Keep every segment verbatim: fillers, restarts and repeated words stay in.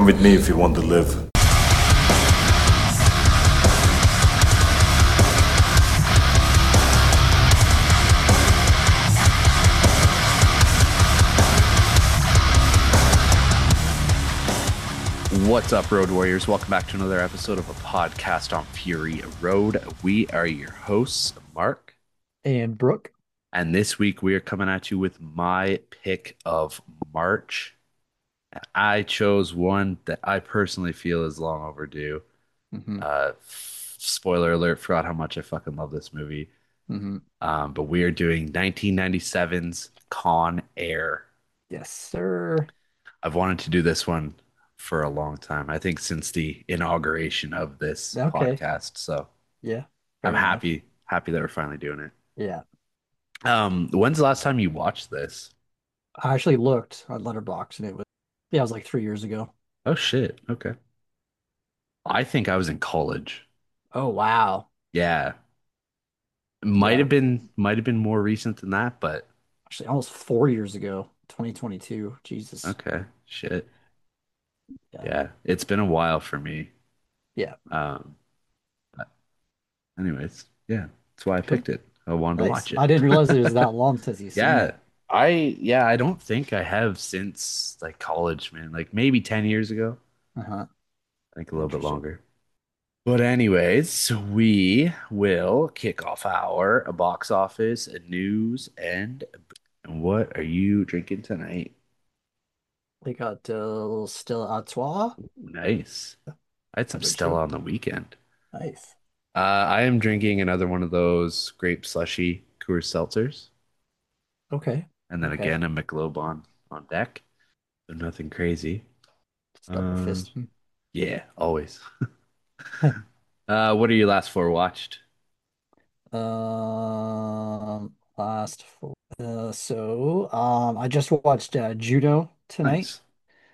Come with me if you want to live. What's up, Road Warriors? Welcome back to another episode of a podcast on Fury Road. We are your hosts, Mark, And Brooke. and this week we are coming at you with my pick of March. I chose one that I personally feel is long overdue. hmm Uh, f- spoiler alert, forgot how much I fucking love this movie. hmm Um, but we are doing nineteen ninety-seven's Con Air. Yes, sir. I've wanted to do this one for a long time. I think since the inauguration of this Okay. podcast. So Yeah, I'm fair enough. happy, happy that we're finally doing it. Yeah. Um, when's the last time you watched this? I actually looked on Letterboxd and it was, yeah, it was like three years ago. Oh shit. Okay. I think I was in college. Oh, wow. Yeah. Might Yeah. have been might have been more recent than that, but Actually, almost four years ago, twenty twenty-two. Jesus. okay. Shit. Yeah. Yeah. It's been a while for me. Yeah. Um, but anyways, yeah. That's why I Cool. picked it. I wanted to Nice. watch it. I didn't realize it was that long since you've seen Yeah. it. I yeah, I don't think I have since like college, man. Like maybe ten years ago. Uh-huh. I think a little bit Interesting. longer. But anyways, we will kick off our box office news and and what are you drinking tonight? They got uh, a little Stella Artois. Nice. I had How some about Stella you? on the weekend. Nice. Uh, I am drinking another one of those grape slushy Coors Seltzers, Okay. and then Okay. again a Michelob on on deck. So nothing crazy. It's double Um, fisting. yeah, always. Uh, what are your last four watched? Um, last four. Uh, so, um, I just watched uh, Judo tonight. Nice.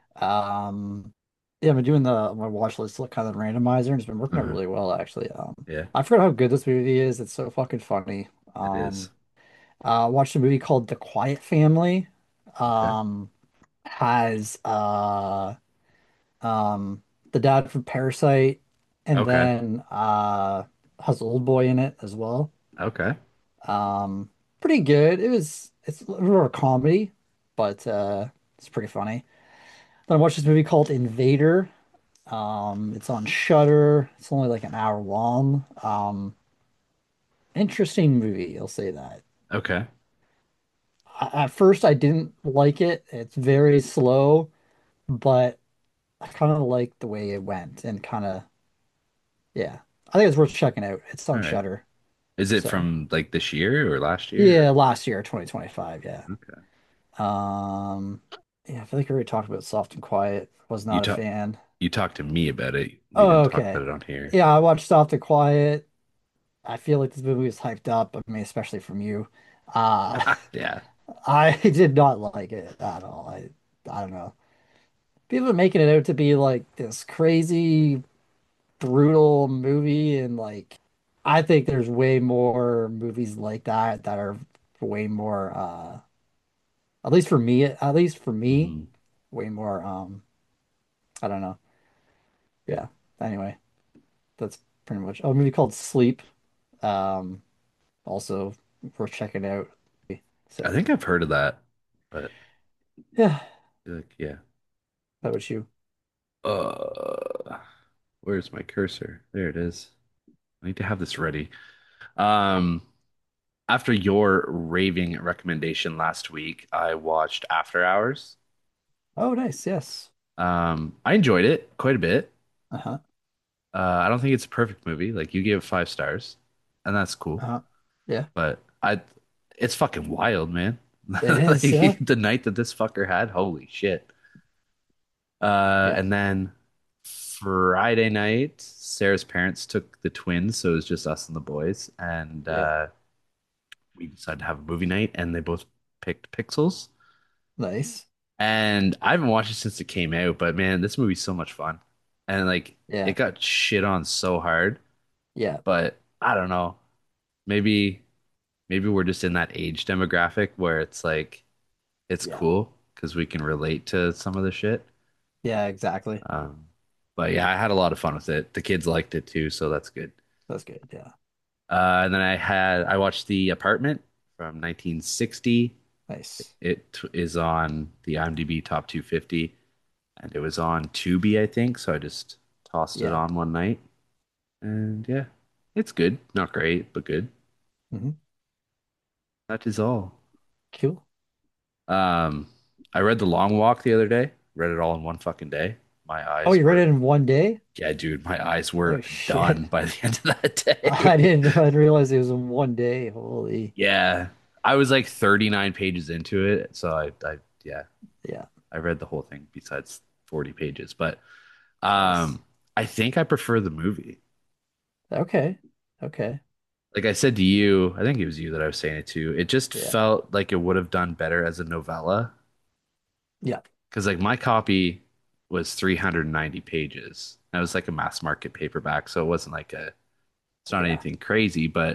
Um, yeah, I've been doing the my watch list like kind of randomizer, and it's been working out Uh-huh. really well actually. Um, Yeah, I forgot how good this movie is. It's so fucking funny. it is. Um, uh, watched a movie called The Quiet Family. Okay. Um, has uh, um, the dad from Parasite, and Okay. then uh, has Old Boy in it as well. Okay. Um, Pretty good. It was it's more a comedy, but uh it's pretty funny. Then I watched this movie called Invader. Um, it's on Shudder. It's only like an hour long. Um, interesting movie, I'll say that. Okay. I, at first I didn't like it. It's very slow, but I kind of like the way it went and kind of yeah. I think it's worth checking out. It's All on right. Shudder. Is it So, from like this year or last yeah, year? last year, twenty twenty-five, yeah. Or... Okay. Um, yeah, I feel like we already talked about Soft and Quiet. Was You not a talk fan. you talked to me about it. We Oh, didn't talk okay. about it on here. Yeah, I watched Soft and Quiet. I feel like this movie was hyped up. I mean, especially from you. Uh, Yeah. I did not like it at all. I, I don't know. People are making it out to be like this crazy, brutal movie, and like, I think there's way more movies like that that are way more, uh, at least for me, at least for me, Hmm. way more, um, I don't know. Yeah. Anyway, that's pretty much. Oh, a movie called Sleep. Um, Also worth checking out. I So think I've heard of that, but yeah, like, yeah. how about you? Uh, where's my cursor? There it is. I need to have this ready. Um, after your raving recommendation last week, I watched After Hours. Oh, nice. Yes. Um, I enjoyed it quite a bit. Uh-huh. Uh, I don't think it's a perfect movie. Like you gave it five stars, and that's cool. Uh-huh. Yeah, But I, it's fucking wild, man. it is. Yeah. Like the night that this fucker had, holy shit. Uh, Yeah. and then Friday night, Sarah's parents took the twins, so it was just us and the boys, and Yeah. uh, we decided to have a movie night, and they both picked Pixels. Nice. And I haven't watched it since it came out, but man, this movie's so much fun. And like Yeah. it got shit on so hard, Yeah. but I don't know. Maybe maybe we're just in that age demographic where it's like it's Yeah. cool because we can relate to some of the shit. Yeah, exactly. Um, but yeah, I had a lot of fun with it. The kids liked it too, so that's good. That's good. Yeah. Uh, and then I had I watched The Apartment from nineteen sixty. Nice. It is on the IMDb top two fifty, and it was on Tubi, I think. So I just tossed it Yeah. on one night, and yeah, it's good. Not great, but good. Hmm. That is all. Cool. Um, I read The Long Walk the other day. Read it all in one fucking day. My Oh, eyes you read it were, in one day? yeah, dude, my eyes Oh were shit. done by the end of that I day. didn't I didn't realize it was in one day. Holy. Yeah, I was like thirty-nine pages into it, so I, I, yeah, Yeah. I read the whole thing besides forty pages. But Nice. um, I think I prefer the movie. Okay. Okay. Like I said to you, I think it was you that I was saying it to. It just Yeah. felt like it would have done better as a novella. Yeah. Because like my copy was three hundred ninety pages. That was like a mass market paperback, so it wasn't like a it's not Yeah. anything crazy, but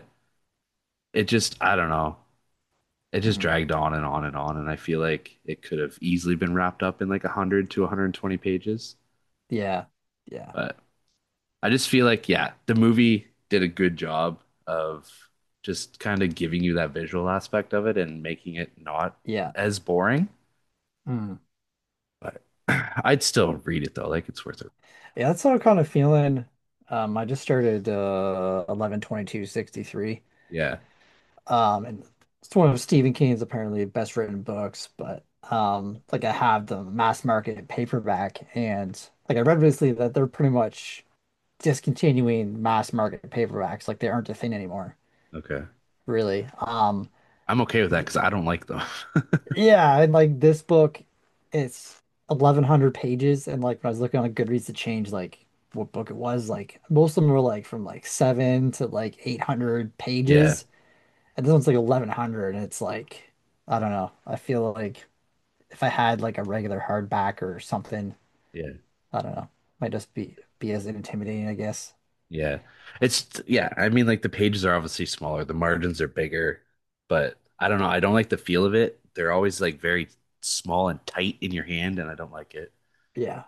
it just I don't know. It just Mhm. dragged on and on and on, and I feel like it could have easily been wrapped up in like one hundred to one hundred twenty pages. Yeah. Yeah. But I just feel like yeah, the movie did a good job of just kind of giving you that visual aspect of it and making it not Yeah. as boring. Mm. But I'd still read it though, like it's worth it. Yeah, that's what I'm kind of feeling. Um, I just started uh eleven twenty-two sixty-three. Yeah. Um, and it's one of Stephen King's apparently best written books, but um like I have the mass market paperback and like I read recently that they're pretty much discontinuing mass market paperbacks, like they aren't a thing anymore, Okay. really. Um I'm okay with that th- because I don't like them. yeah, and like this book, it's eleven hundred pages, and like when I was looking on Goodreads to change like what book it was, like most of them were like from like seven to like eight hundred Yeah, pages, and this one's like eleven hundred, and it's like I don't know. I feel like if I had like a regular hardback or something, yeah, I don't know, might just be be as intimidating, I guess. yeah. It's yeah. I mean, like the pages are obviously smaller, the margins are bigger, but I don't know. I don't like the feel of it. They're always like very small and tight in your hand, and I don't like it. Yeah.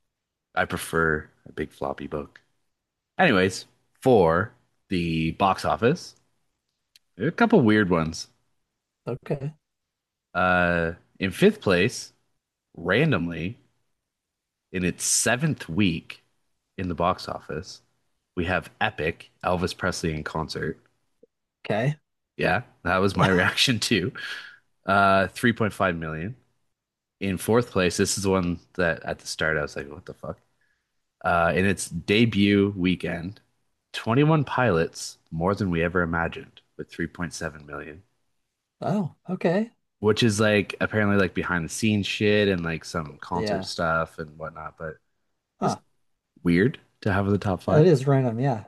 I prefer a big floppy book. Anyways, for the box office, there are a couple weird ones. Okay. Uh, in fifth place, randomly, in its seventh week in the box office, we have Epic, Elvis Presley in concert. Okay. Yeah, that was my reaction too. Uh, three point five million. In fourth place, this is the one that at the start I was like, what the fuck? Uh, in its debut weekend, twenty-one Pilots, more than we ever imagined, with three point seven million, Oh, okay. which is like apparently like behind the scenes shit and like some concert Yeah. stuff and whatnot, but just Huh. weird to have in the top That five. is random. Yeah.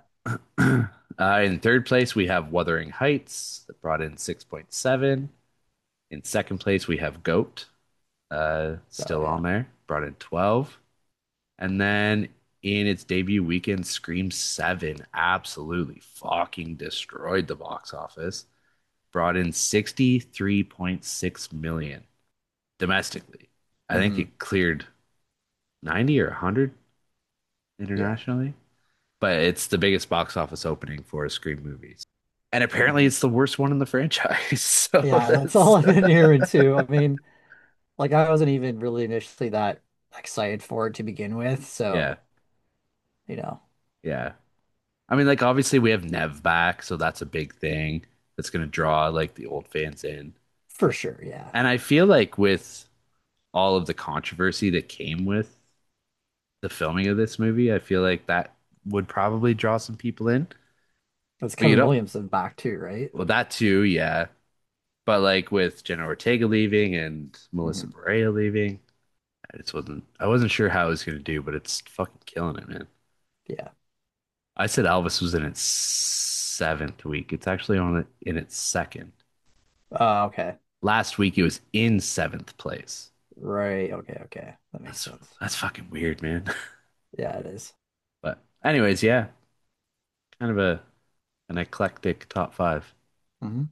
Uh, in third place, we have Wuthering Heights that brought in six point seven. In second place, we have Goat, uh, Oh, still yeah. on there, brought in twelve. And then in its debut weekend, Scream seven absolutely fucking destroyed the box office, brought in sixty-three point six million domestically. I think Hmm. it cleared ninety or one hundred Yeah. internationally, but it's the biggest box office opening for a Scream movie. And apparently Hmm. it's the worst one in the franchise. So Yeah, that's all that's I've been hearing too. I mean, like I wasn't even really initially that excited for it to begin with, yeah, so you know, yeah. I mean, like obviously we have Nev back, so that's a big thing that's gonna draw like the old fans in. for sure, yeah. And I feel like with all of the controversy that came with the filming of this movie, I feel like that would probably draw some people in. That's But you Kevin know, Williamson back too, right? well, that too, yeah. But like with Jenna Ortega leaving and Melissa Hmm. Barea leaving, I just wasn't I wasn't sure how it was gonna do, but it's fucking killing it, man. Yeah. I said Elvis was in its seventh week. It's actually on it in its second. Uh, okay. Last week it was in seventh place. Right. Okay. Okay. That makes That's sense. that's fucking weird, man. Yeah, it is. But anyways, yeah, kind of a an eclectic top five. Mm-hmm.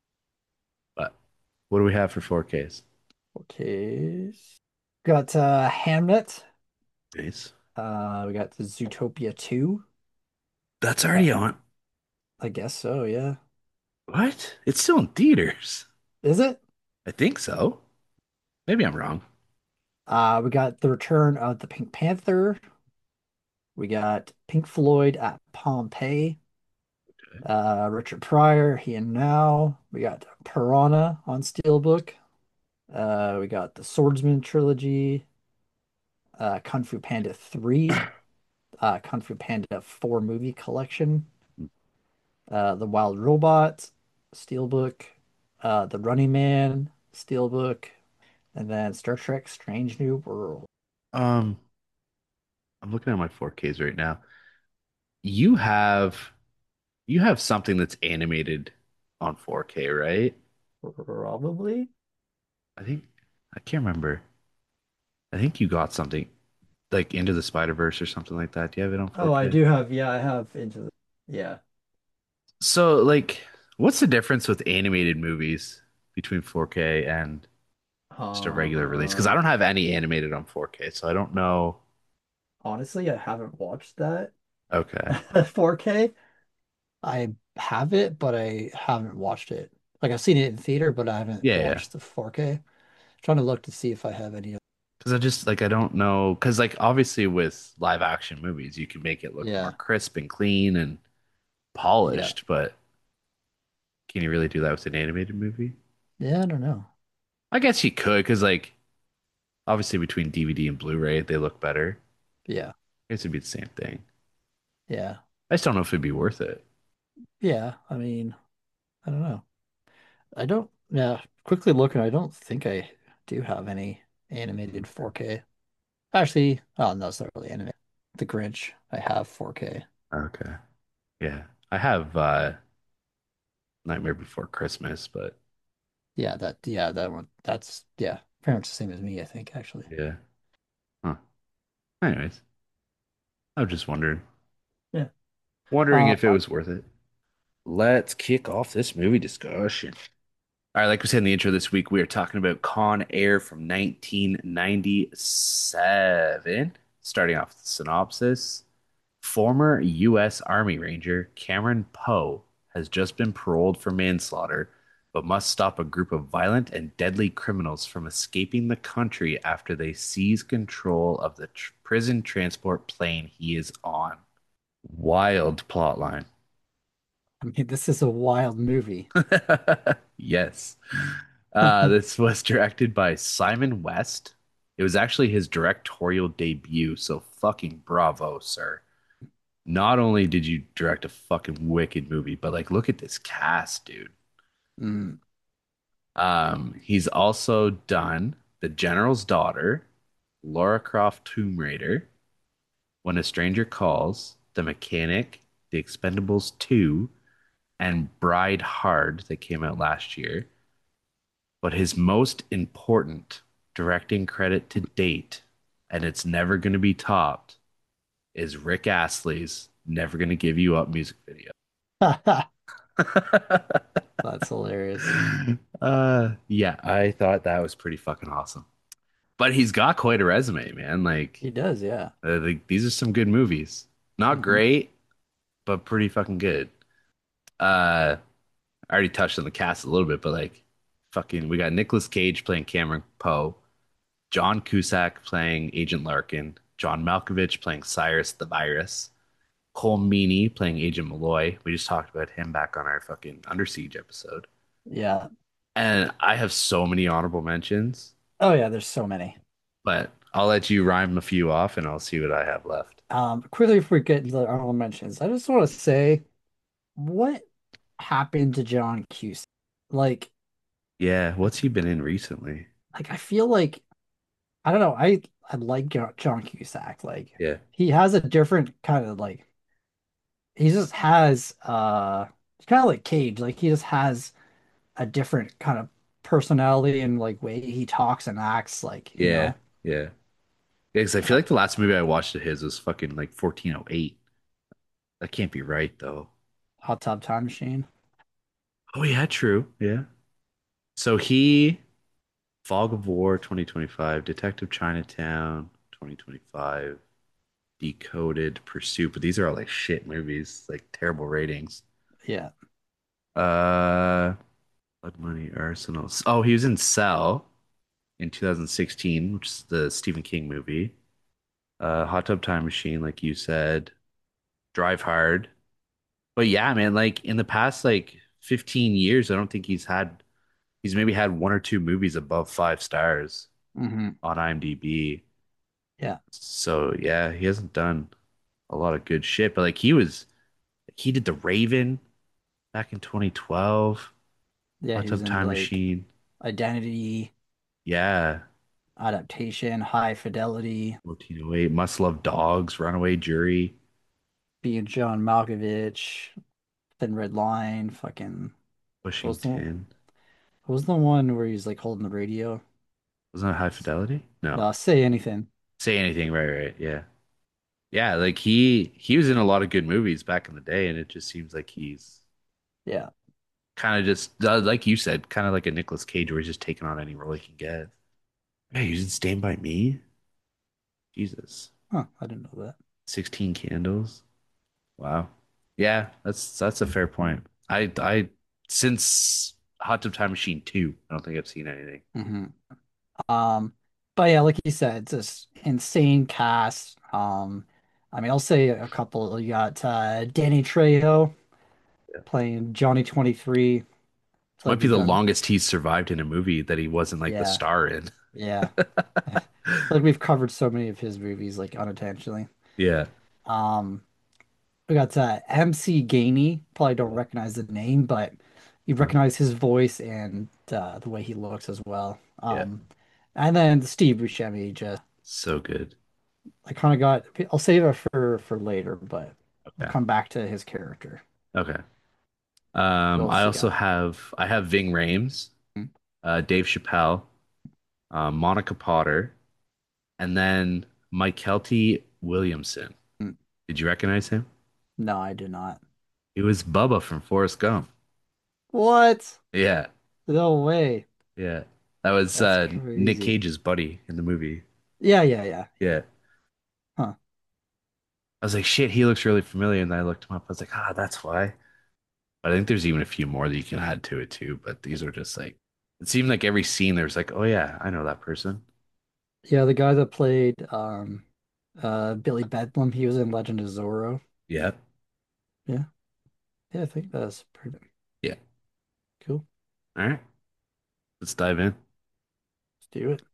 But what do we have for four Ks? Okay. Got uh Hamnet. Nice. Uh, we got the Zootopia two. That's Uh, already on. I guess so, yeah. What? It's still in theaters. Is it? I think so. Maybe I'm wrong. Uh, we got the return of the Pink Panther. We got Pink Floyd at Pompeii. Uh, Richard Pryor, He and Now. We got Piranha on Steelbook. Uh, we got the Swordsman trilogy, uh, Kung Fu Panda three, uh, Kung Fu Panda four movie collection, uh, The Wild Robot, Steelbook, uh, The Running Man, Steelbook, and then Star Trek Strange New World. Um, I'm looking at my four Ks right now. You have you have something that's animated on four K, right? Probably. I think I can't remember. I think you got something like Into the Spider-Verse or something like that. Do you have it on Oh, I four K? do have, yeah, I have Into the, yeah. So, like, what's the difference with animated movies between four K and just a regular release? Because I Uh, don't have any animated on four K, so I don't know. honestly, I haven't watched that Okay. four K. I have it, but I haven't watched it. Like I've seen it in theater, but I haven't Yeah, yeah. watched the four K. Trying to look to see if I have any. Because I just like I don't know. Because like obviously with live action movies, you can make it look more Yeah, crisp and clean and yeah, polished, but can you really do that with an animated movie? yeah. I don't know. I guess you could, because like obviously between D V D and Blu-ray, they look better. Yeah, I guess it'd be the same thing. yeah, I just don't know if it'd be worth it. yeah. I mean, I don't know. I don't. Yeah, quickly looking, I don't think I do have any animated four K. Actually, oh no, it's not really animated. The Grinch, I have four K. Okay. Yeah. I have uh Nightmare Before Christmas, but Yeah, that. Yeah, that one. That's yeah, pretty much the same as me. I think actually. yeah. Huh. Anyways, I was just wondering, Yeah. wondering Uh, if it was worth it. Let's kick off this movie discussion. All right, like we said in the intro this week, we are talking about Con Air from nineteen ninety-seven. Starting off with the synopsis. Former U S. Army Ranger Cameron Poe has just been paroled for manslaughter, but must stop a group of violent and deadly criminals from escaping the country after they seize control of the tr- prison transport plane he is on. Wild plotline. I mean, this is a wild movie. Yes. Uh, this was directed by Simon West. It was actually his directorial debut, so fucking bravo, sir. Not only did you direct a fucking wicked movie, but like look at this cast, dude. Mm, Um, he's also done The General's Daughter, Laura Croft Tomb Raider, When a Stranger Calls, The Mechanic, The Expendables two, and Bride Hard that came out last year. But his most important directing credit to date, and it's never going to be topped, is Rick Astley's Never Gonna Give You Up music video. that's hilarious. uh yeah, I thought that was pretty fucking awesome. But he's got quite a resume, man. Like, He does, yeah. uh, like these are some good movies. Not Hmm. great, but pretty fucking good. Uh I already touched on the cast a little bit, but like fucking we got Nicolas Cage playing Cameron Poe, John Cusack playing Agent Larkin, John Malkovich playing Cyrus the Virus, Cole Meany playing Agent Malloy. We just talked about him back on our fucking Under Siege episode. Yeah. And I have so many honorable mentions, Oh yeah, there's so many. but I'll let you rhyme a few off and I'll see what I have left. Um, quickly before we get into the honorable mentions, I just want to say what happened to John Cusack? Like, Yeah, what's he been in recently? like I feel like I don't know. I I like Jo- John Cusack. Like Yeah, he has a different kind of like he just has uh it's kind of like Cage. Like he just has a different kind of personality and like way he talks and acts. Like you yeah, know, yeah. Because I feel like the last movie I watched of his was fucking like fourteen oh eight. That can't be right though. Hot Tub Time Machine. Oh yeah, true. Yeah. So he Fog of War twenty twenty-five, Detective Chinatown twenty twenty-five, Decoded, Pursuit, but these are all like shit movies, like terrible ratings. Yeah. Uh, Blood Money, Arsenal. Oh, he was in Cell in two thousand sixteen, which is the Stephen King movie. Uh, Hot Tub Time Machine, like you said. Drive Hard. But yeah, man, like in the past like fifteen years, I don't think he's had he's maybe had one or two movies above five stars Hmm. on IMDb. Yeah. So yeah, he hasn't done a lot of good shit, but like he was he did The Raven back in twenty twelve, Yeah, Hot he was Tub in Time like Machine. Identity, Yeah, Adaptation, High Fidelity, fourteen oh eight, Must Love Dogs, Runaway Jury, being John Malkovich, Thin Red Line, fucking what Pushing was the what ten. was the one where he's like holding the radio? Wasn't that High Fidelity? No. Uh, Say Anything. Say Anything, right, right, yeah. Yeah, like he he was in a lot of good movies back in the day, and it just seems like he's Yeah. kind of just uh, like you said, kind of like a Nicolas Cage, where he's just taking on any role he can get. Yeah, he's in Stand by Me. Jesus, Huh, I didn't know that. sixteen Candles. Wow. Yeah, that's that's a fair point. I I since Hot Tub Time Machine two, I don't think I've seen anything. Hmm. Um, but yeah, like you said, it's just insane cast. Um, I mean, I'll say a couple. You got uh, Danny Trejo Yeah. playing Johnny twenty-three. It's like Might be we've the done, longest he's survived in a movie that he wasn't like the yeah, star in. yeah. Like we've covered so many of his movies like unintentionally. Yeah. Um, we got uh, M C Gainey. Probably don't recognize the name, but you Uh, recognize his voice and uh, the way he looks as well. yeah. Um, and then Steve Buscemi. Just So good. I kind of got. I'll save it for for later, but we'll Okay. come back to his character. Okay. What Um, I else you also got? have I have Ving Rhames, uh, Dave Chappelle, uh, Monica Potter, and then Mykelti Williamson. Mm. Did you recognize him? No, I do not. He was Bubba from Forrest Gump. What? Yeah, No way. yeah. That was That's uh, Nick crazy. Cage's buddy in the movie. Yeah, yeah, yeah, yeah. Yeah. Huh. I was like, shit, he looks really familiar. And then I looked him up. I was like, ah, that's why. But I think there's even a few more that you can add to it too. But these are just like, it seemed like every scene there was like, oh yeah, I know that person. Yeah, the guy that played um uh Billy Bedlam, he was in Legend of Zorro. Yeah. Yeah. Yeah, I think that's pretty Yeah. cool. All right. Let's dive in. Let's do it.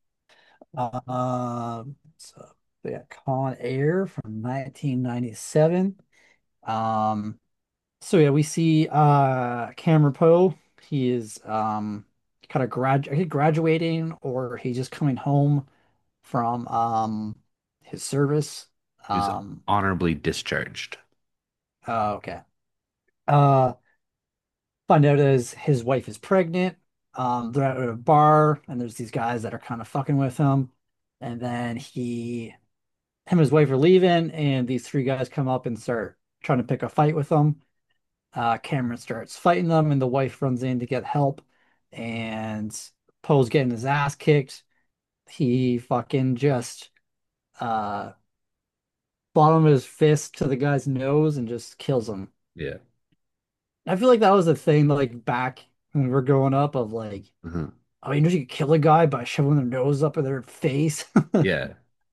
Um, so we got Con Air from nineteen ninety-seven. Um, so yeah, we see uh Cameron Poe. He is um kind of grad graduating or he's just coming home from um his service. He was Um, honorably discharged. oh, okay. Uh, find out as his wife is pregnant. Um, they're at a bar and there's these guys that are kind of fucking with him. And then he him and his wife are leaving, and these three guys come up and start trying to pick a fight with them. Uh, Cameron starts fighting them, and the wife runs in to get help. And Poe's getting his ass kicked. He fucking just uh bottom of his fist to the guy's nose and just kills him. Yeah. I feel like that was a thing like back when we were growing up of like, Uh-huh. oh, you know, you could kill a guy by shoving their nose up in their face. Yeah.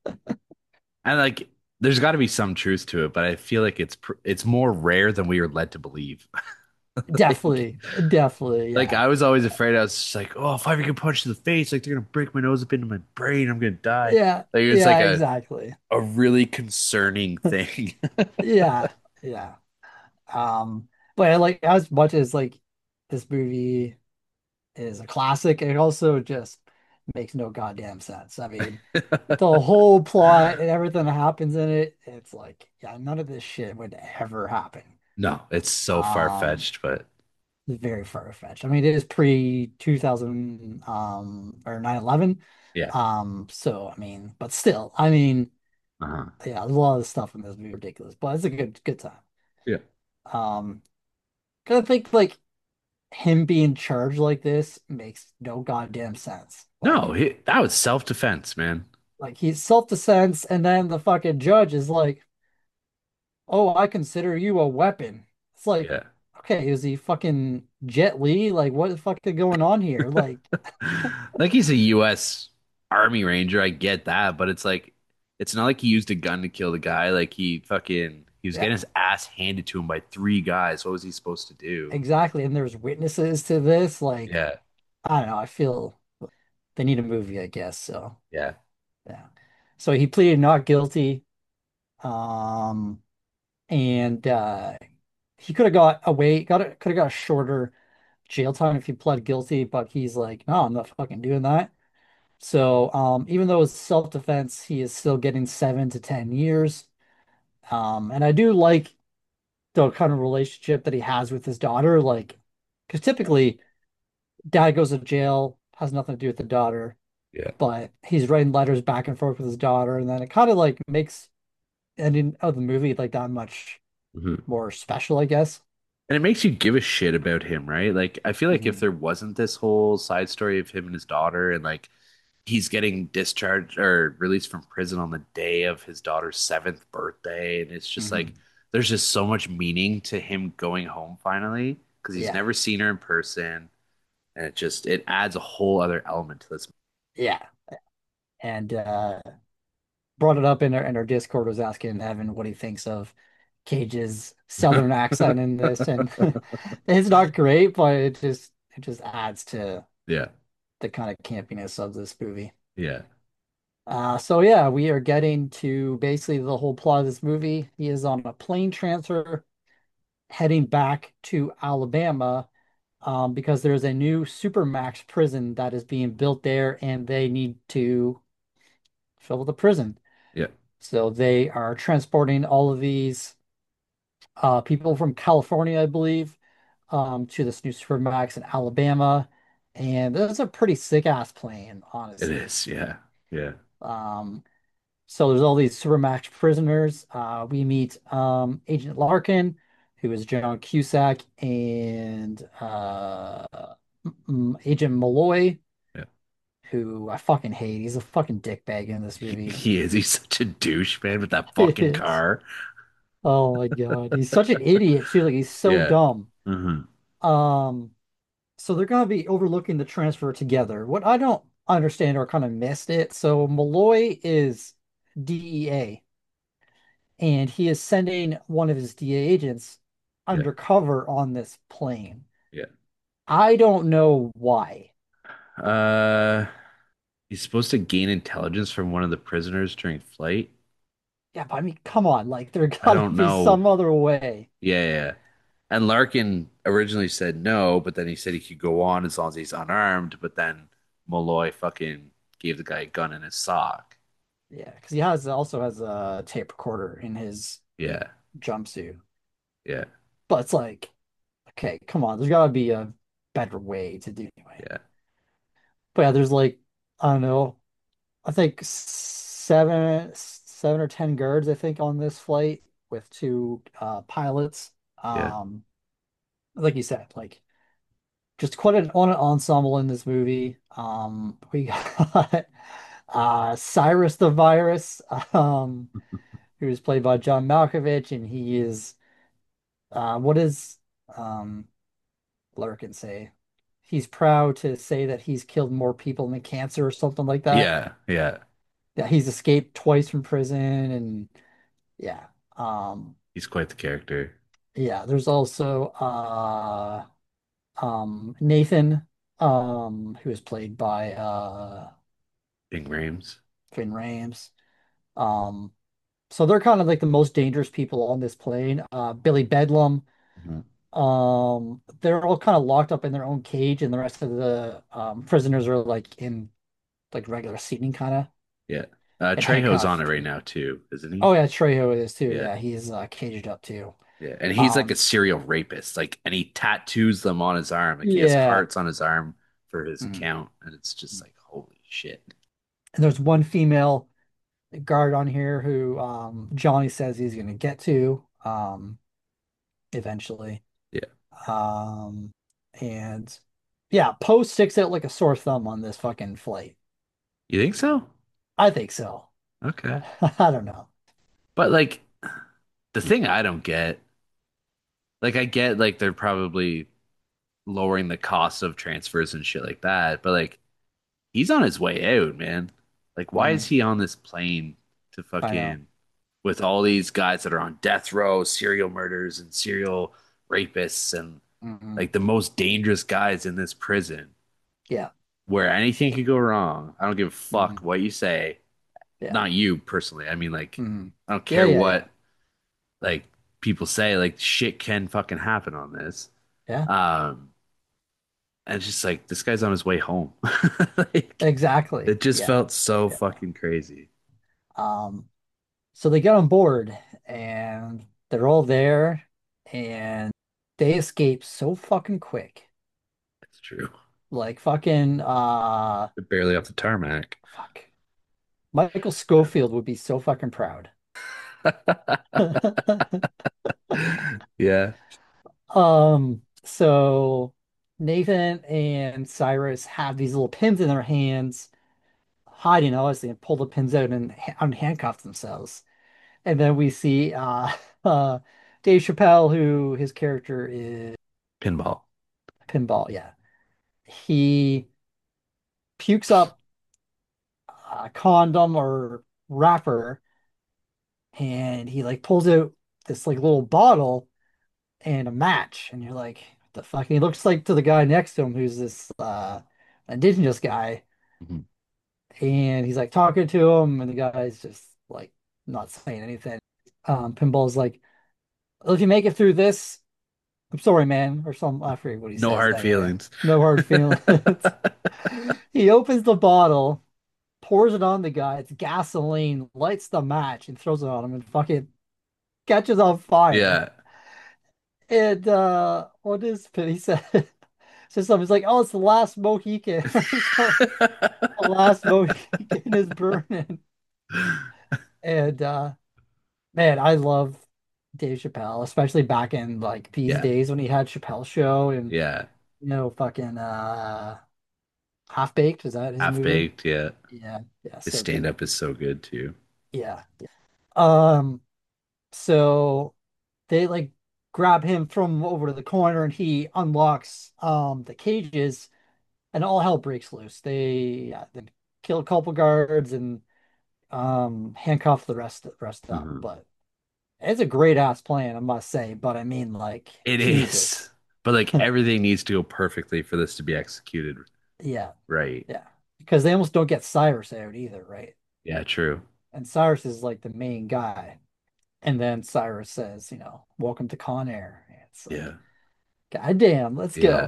And like, there's got to be some truth to it, but I feel like it's pr it's more rare than we are led to believe. Like, Definitely, definitely, like yeah. I was always afraid. I was just like, oh, if I ever get punched in the face, like they're gonna break my nose up into my brain, I'm gonna die. Yeah, Like it's like yeah, a exactly. a really concerning thing. Yeah, yeah. Um, but like as much as like this movie is a classic, it also just makes no goddamn sense. I mean, the whole plot and everything that happens in it, it's like, yeah, none of this shit would ever happen. No, it's so Um, far-fetched, but it's very far-fetched. I mean, it is pre two thousand um or nine eleven. yeah. Um, so I mean, but still, I mean, Uh-huh. yeah, a lot of the stuff in this movie ridiculous, but it's a good good time. Yeah. Um, 'cause I think like him being charged like this makes no goddamn sense. No, Like, he, that was self-defense, man. Like he's self-defense, and then the fucking judge is like, "Oh, I consider you a weapon." It's like, Yeah. okay, is he fucking Jet Li? Like, what the fuck is going on here? Like, Like he's a U S Army Ranger, I get that, but it's like it's not like he used a gun to kill the guy. Like he fucking he was getting yeah, his ass handed to him by three guys. What was he supposed to do? exactly. And there's witnesses to this. Like, Yeah, I don't know. I feel they need a movie, I guess. So, yeah. yeah. So he pleaded not guilty. Um, and uh, he could have got away, got it, could have got a shorter jail time if he pled guilty, but he's like, no, I'm not fucking doing that. So, um, even though it's self-defense, he is still getting seven to ten years. Um, and I do like the kind of relationship that he has with his daughter, like, because typically dad goes to jail, has nothing to do with the daughter, Yeah. but he's writing letters back and forth with his daughter, and then it kind of like makes ending of the movie like that much Mhm. more special, I guess. And it makes you give a shit about him, right? Like I feel like if Mhm. there wasn't this whole side story of him and his daughter and like he's getting discharged or released from prison on the day of his daughter's seventh birthday. And it's just like, Mhm. there's just so much meaning to him going home finally because he's Yeah. never seen her in person. And it just, it adds a whole other element to this. Yeah. And uh brought it up in our in our Discord, was asking Evan what he thinks of Cage's Southern accent in this, and it's not great, but it just it just adds to Yeah. the kind of campiness of this movie. Yeah. Uh, so yeah, we are getting to basically the whole plot of this movie. He is on a plane transfer heading back to Alabama, um, because there's a new supermax prison that is being built there, and they need to fill the prison. Yeah. So they are transporting all of these uh, people from California, I believe, um, to this new supermax in Alabama, and that's a pretty sick ass plane, It honestly. is. Yeah. Yeah. Um, So there's all these supermax prisoners. Uh, we meet um, Agent Larkin, who is John Cusack, and uh, mm, Agent Malloy, Yeah. who I fucking hate. He's a fucking dickbag in this He, movie. he is. He's such a douche, man, with that He fucking is. car. Oh my God. He's such an idiot too. Like he's so Yeah. dumb. Hmm. Um, so they're gonna be overlooking the transfer together. What I don't understand or kind of missed it. So Malloy is D E A, and he is sending one of his D E A agents Yeah. undercover on this plane. Yeah. I don't know why. Uh, he's supposed to gain intelligence from one of the prisoners during flight. Yeah, but I mean, come on, like there I gotta don't be know. some other way. Yeah, yeah. Yeah. And Larkin originally said no, but then he said he could go on as long as he's unarmed. But then Malloy fucking gave the guy a gun in his sock. Yeah, because he has also has a tape recorder in his Yeah, jumpsuit. yeah, But it's like, okay, come on, there's gotta be a better way to do anyway. yeah, But yeah, there's like, I don't know, I think seven seven or ten guards, I think, on this flight with two uh pilots. yeah. Um, like you said, like just quite an on an ensemble in this movie. Um, we got uh Cyrus the Virus, um, who is played by John Malkovich, and he is uh what is um Larkin say? He's proud to say that he's killed more people than cancer or something like that. Yeah, yeah. Yeah, he's escaped twice from prison, and yeah. Um, He's quite the character. yeah, there's also uh um Nathan, um, who is played by uh Bing Rames. Vin Rames. Um, so they're kind of like the most dangerous people on this plane. Uh, Billy Bedlam. Mhm. Um, they're all kind of locked up in their own cage, and the rest of the um, prisoners are like in like regular seating kind of Yeah. Uh, and Trejo's on it handcuffed. right now too, isn't he? Oh yeah, Trejo is too. Yeah, Yeah, he's uh, caged up too. yeah. And he's like a Um, serial rapist. Like, and he tattoos them on his arm. Like he has yeah. hearts on his arm for his Mhm. account, and it's just like holy shit. And there's one female guard on here who um, Johnny says he's going to get to um, eventually. Yeah. Um, and yeah, Poe sticks out like a sore thumb on this fucking flight. You think so? I think so. Okay. I don't know. But like the thing I don't get, like I get like they're probably lowering the cost of transfers and shit like that, but like he's on his way out, man. Like why is Mm, he on this plane to I know. fucking with all these guys that are on death row, serial murders and serial rapists and Mm-mm. like the most dangerous guys in this prison Yeah. where anything could go wrong. I don't give a fuck Mm, what you say. yeah. Not you personally. I mean like Mm. I don't Yeah, care yeah, yeah. what like people say, like shit can fucking happen on this. Yeah. Um and it's just like this guy's on his way home. Like Exactly. it just Yeah. felt so Yeah. fucking crazy. Um, so they get on board and they're all there and they escape so fucking quick. It's true. Like fucking uh They're barely off the tarmac. fuck. Michael Scofield would be so fucking proud. Yeah. Um, so Nathan and Cyrus have these little pins in their hands, hiding obviously, and pull the pins out and ha- unhandcuff themselves. And then we see uh uh Dave Chappelle, who his character is Pinball. Pinball, yeah. He pukes up a condom or wrapper and he like pulls out this like little bottle and a match, and you're like, what the fuck? And he looks like to the guy next to him, who's this uh indigenous guy, Mhm. and he's like talking to him, and the guy's just like not saying anything. Um, Pinball's like, well, if you make it through this, I'm sorry, man, or something. I forget what he No says. hard Anyway, feelings. no hard feelings. He opens the bottle, pours it on the guy. It's gasoline, lights the match, and throws it on him, and fucking catches on fire. Yeah. And uh, what is he said? So somebody's like, "Oh, it's the last Mohican." So the last Mohican is burning. And uh, man, I love Dave Chappelle, especially back in like these Yeah. days when he had Chappelle Show and Yeah. you know, fucking uh, Half Baked. Is that his Half movie? baked. Yeah. Yeah, yeah, His so stand good. up is so good too. Yeah. Um, so they like grab him from over to the corner and he unlocks um the cages and all hell breaks loose. They, yeah, they kill a couple guards and um handcuff the rest rest up. Mhm. But it's a great ass plan, I must say. But I mean, like, It Jesus. is. But like everything needs to go perfectly for this to be executed Yeah, right. yeah. Because they almost don't get Cyrus out either, right? Yeah, true. And Cyrus is like the main guy. And then Cyrus says, you know, welcome to Con Air. And it's like, Yeah. God damn, let's Yeah. go.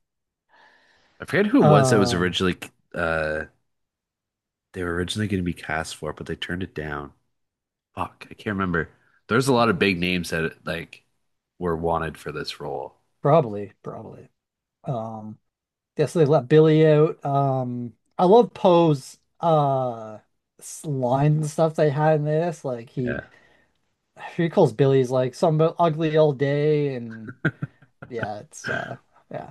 I forget who it was that was Um, originally uh they were originally going to be cast for, but they turned it down. Fuck, I can't remember. There's a lot of big names that like were wanted for this role. probably, probably. Um, Yes, they let Billy out. Um, I love Poe's uh s- lines and stuff they had in this. Like he Yeah. he calls Billy's like some ugly old day, and yeah, it's uh yeah.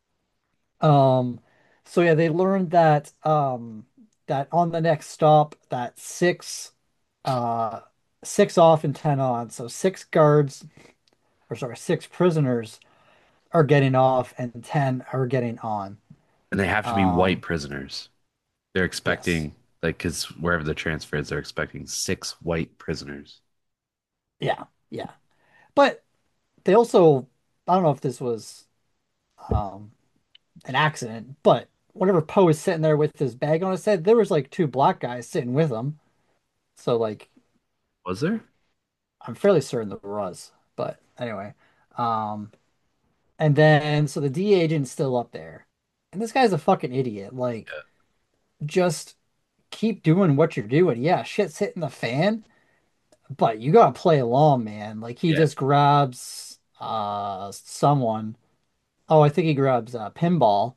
Um, so yeah, they learned that um that on the next stop that six uh six off and ten on. So six guards or sorry, six prisoners are getting off and ten are getting on. And they have to be white Um, prisoners. They're yes. expecting like because wherever the transfer is, they're expecting six white prisoners. Yeah. Yeah. But they also, I don't know if this was um, an accident, but whenever Poe was sitting there with his bag on his head, there was like two black guys sitting with him. So like, Was there? I'm fairly certain there was. But anyway, um, and then so the D agent's still up there, and this guy's a fucking idiot. Like, Yeah. just keep doing what you're doing. Yeah, shit's hitting the fan, but you gotta play along, man. Like he Yeah. just grabs uh someone. Oh, I think he grabs uh, Pinball.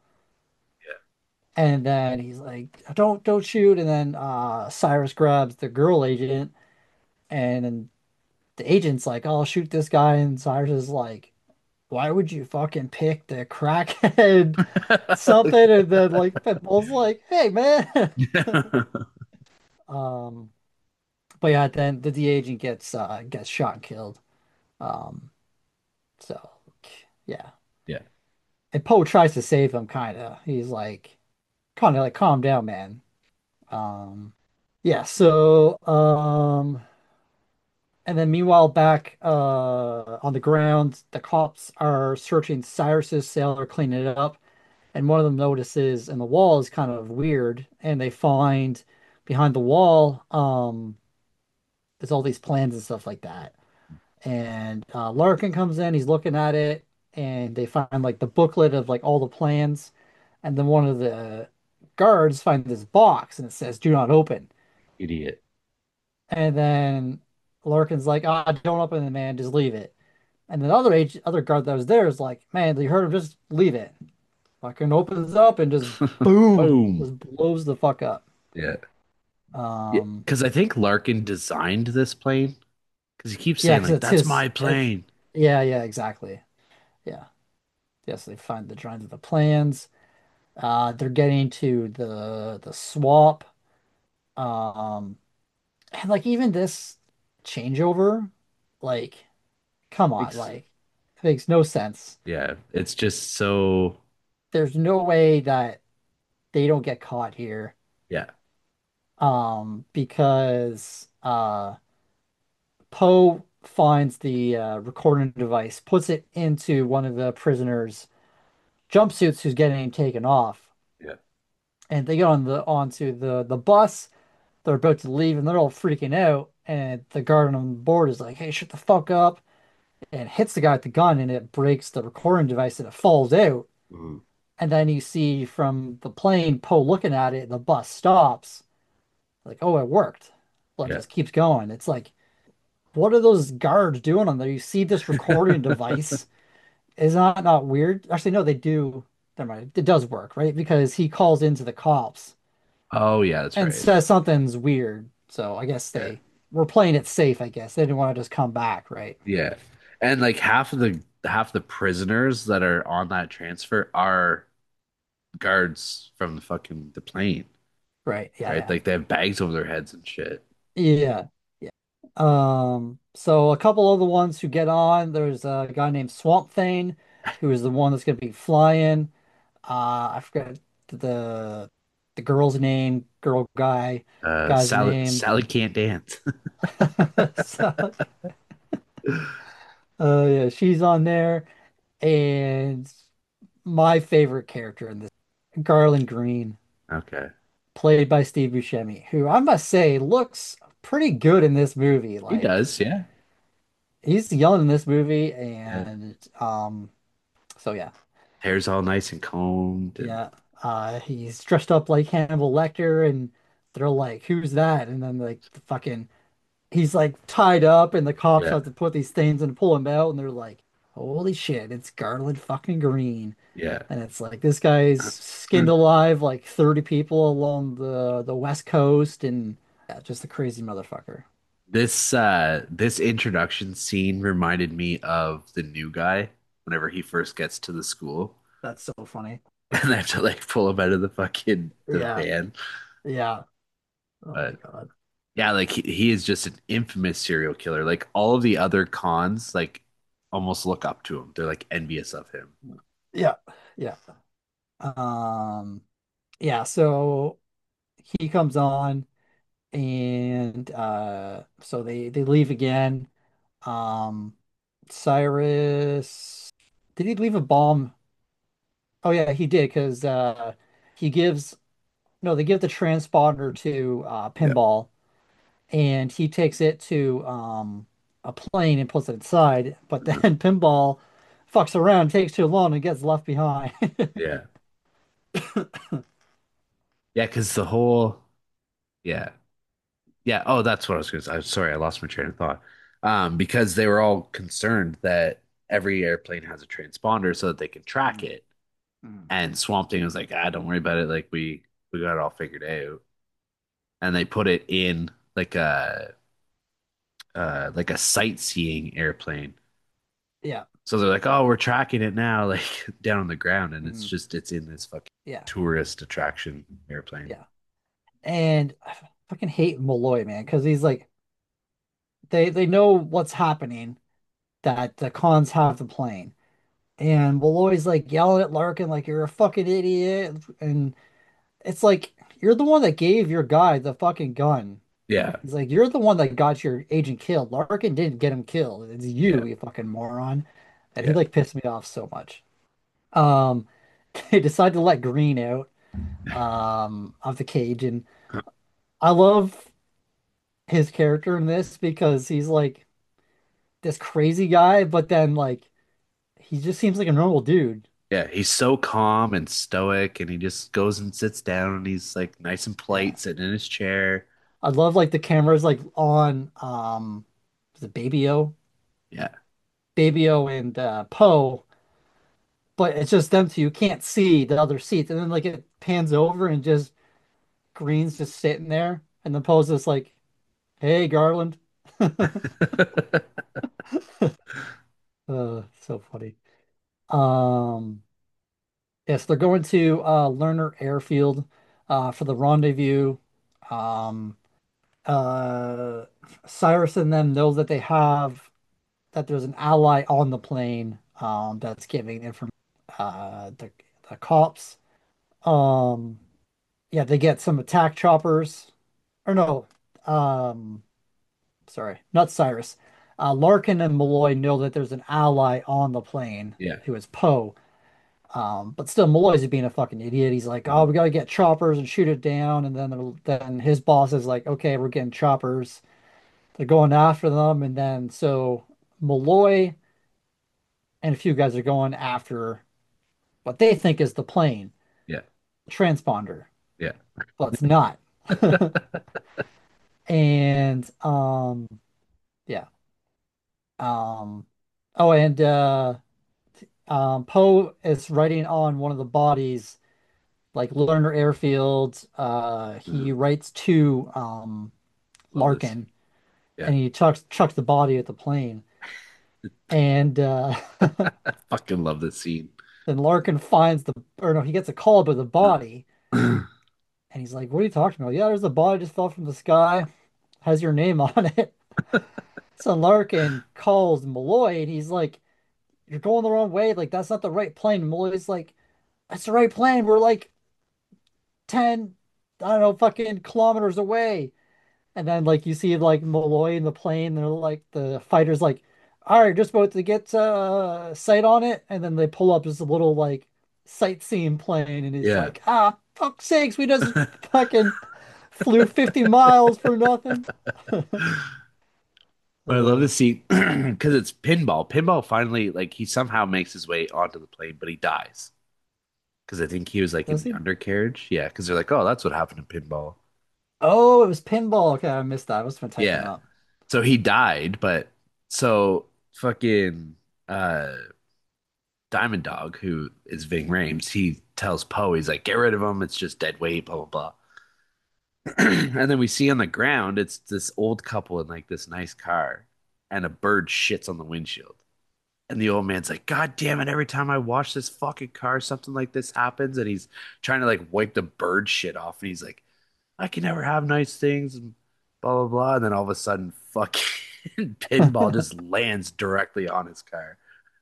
And then he's like, "Don't don't shoot!" And then uh, Cyrus grabs the girl agent, and then the agent's like, "I'll shoot this guy." And Cyrus is like, "Why would you fucking pick the crackhead something?" And then like Pitbull's like, "Hey man," Yeah. Um, but yeah, then the D agent gets uh gets shot and killed. Um, so yeah. Yeah. And Poe tries to save him, kind of. He's like, kind of like, calm down, man. Um, yeah. So, um, and then meanwhile, back uh on the ground, the cops are searching Cyrus's sailor, cleaning it up, and one of them notices, and the wall is kind of weird, and they find behind the wall, um, there's all these plans and stuff like that. And uh, Larkin comes in, he's looking at it, and they find like the booklet of like all the plans. And then one of the guards find this box and it says, "Do not open." Idiot. And then Larkin's like, "Ah, don't open it, man, just leave it." And the other age, other guard that was there is like, "Man, you heard him, just leave it." Fucking opens up and just boom, Boom. just blows the fuck up. Yeah. Yeah. Um, Because I think Larkin designed this plane. Because he keeps yeah, saying, because like, it's that's his, my it's, plane. yeah, yeah, exactly. Yeah. Yes, they find the drawings of the plans. Uh, they're getting to the the swap. Um, and like even this changeover, like, come on, Makes, like, it makes no sense. yeah. It's just so, There's no way that they don't get caught here. yeah. Um, because uh Poe finds the uh, recording device, puts it into one of the prisoners' jumpsuits who's getting taken off, Yeah. and they get on the onto the the bus. They're about to leave, and they're all freaking out. And the guard on board is like, "Hey, shut the fuck up!" and hits the guy with the gun, and it breaks the recording device, and it falls out. Mhm. And then you see from the plane, Poe looking at it, and the bus stops. Like, oh, it worked. Well, it Yeah. just keeps going. It's like, what are those guards doing on there? You see this recording device. Is that not weird? Actually, no, they do. Never mind. It does work, right? Because he calls into the cops Oh, yeah, that's and right. says something's weird. So I guess Yeah. they were playing it safe, I guess. They didn't want to just come back, right? Yeah. And like half of the half the prisoners that are on that transfer are guards from the fucking the plane, Right. right? Yeah, Like they have bags over their heads and shit. yeah. Yeah. Yeah. Um, so a couple of the ones who get on, there's a guy named Swamp Thane, who is the one that's gonna be flying. Uh, I forgot the the girl's name, girl guy, Uh, guy's Sally name. Sally can't dance. So, uh, yeah, she's on there, and my favorite character in this, Garland Green, Okay. played by Steve Buscemi, who I must say looks pretty good in this movie. He Like, does, yeah. he's young in this movie, Yeah. and um, so yeah, Hair's all nice and combed and yeah. Uh, he's dressed up like Hannibal Lecter, and they're like, "Who's that?" And then like the fucking, he's like tied up, and the cops yeah. have to put these things and pull him out, and they're like, "Holy shit, it's Garland fucking Green." Yeah. And it's like this guy's skinned alive like thirty people along the the West Coast, and yeah, just a crazy motherfucker. This uh this introduction scene reminded me of the new guy whenever he first gets to the school That's so funny. and they have to like pull him out of the fucking the Yeah, van. yeah. Oh my But God. yeah, like he, he is just an infamous serial killer. Like all of the other cons like almost look up to him. They're like envious of him. Yeah, yeah. Um, yeah, so he comes on, and uh so they they leave again. Um Cyrus, did he leave a bomb? Oh yeah, he did, because uh he gives, no, they give the transponder to uh Yeah. Pinball, and he takes it to um a plane and puts it inside, but Mhm. then Pinball fucks around, takes too long, and gets left behind. Yeah. Yeah, because the whole yeah. Yeah. Oh, that's what I was going to say. I'm sorry, I lost my train of thought. Um, because they were all concerned that every airplane has a transponder so that they can track Mm, it. mm. And Swamp Thing was like, ah, don't worry about it. Like we we got it all figured out. And they put it in like a uh like a sightseeing airplane. Yeah. So they're like, oh, we're tracking it now, like down on the ground, and it's Mm. just it's in this fucking Yeah. tourist attraction airplane. Yeah. And fucking hate Malloy, man, because he's like they they know what's happening, that the cons have the plane. And Malloy's like yelling at Larkin like you're a fucking idiot. And it's like you're the one that gave your guy the fucking gun. Yeah, He's like, you're the one that got your agent killed. Larkin didn't get him killed. It's yeah, you, you fucking moron. And he yeah. like pissed me off so much. Um, they decided to let Green out um of the cage, and I love his character in this because he's like this crazy guy, but then like he just seems like a normal dude. Yeah, he's so calm and stoic, and he just goes and sits down, and he's like nice and Yeah. polite, sitting in his chair. I love like the cameras like on um is it Baby O? Yeah, Baby O and uh Poe, but it's just them two. You can't see the other seats. And then like it pans over and just Green's just sitting there and the Poe's just like, hey Garland. Uh so funny. Um yes, they're going to uh Lerner Airfield uh for the rendezvous. Um uh Cyrus and them know that they have that there's an ally on the plane um that's giving information uh the the cops. Um yeah, they get some attack choppers. Or no, um sorry, not Cyrus. Uh Larkin and Malloy know that there's an ally on the plane yeah. who is Poe. Um, but still Malloy's being a fucking idiot. He's like, oh, Mhm. we gotta get choppers and shoot it down. And then then his boss is like, okay, we're getting choppers. They're going after them, and then so Malloy and a few guys are going after what they think is the plane, Yeah, the transponder, yeah. but it's not. And um, yeah. Um, oh, and uh, um, Poe is writing on one of the bodies, like Lerner Airfield. Uh, Mhm. he writes to um Love this. Larkin, Yeah, and he chucks chucks the body at the plane. And uh, I fucking love this scene. then Larkin finds the, or no, he gets a call about the body. And he's like, what are you talking about? Yeah, there's a body just fell from the sky. Has your name on it. So Larkin calls Malloy and he's like, you're going the wrong way. Like, that's not the right plane. And Malloy's like, that's the right plane. We're like ten, I don't know, fucking kilometers away. And then, like, you see, like, Malloy in the plane. They're like, the fighter's like, all right, just about to get uh, sight on it. And then they pull up this little, like, sightseeing plane. And he's Yeah. like, ah, fuck sakes, we just fucking flew fifty miles for nothing. But I love Uh, this scene because it's Pinball. Pinball finally, like, he somehow makes his way onto the plane, but he dies because I think he was like in does the he? undercarriage. Yeah, because they're like, oh, that's what happened in Pinball. Oh, it was pinball. Okay, I missed that. I was been typing Yeah. up. So he died, but so fucking uh Diamond Dog, who is Ving Rhames, he tells Poe, he's like, get rid of him. It's just dead weight, blah, blah, blah. And then we see on the ground, it's this old couple in like this nice car, and a bird shits on the windshield. And the old man's like, God damn it, every time I watch this fucking car, something like this happens. And he's trying to like wipe the bird shit off. And he's like, I can never have nice things and blah, blah, blah. And then all of a sudden, fucking pinball just lands directly on his car.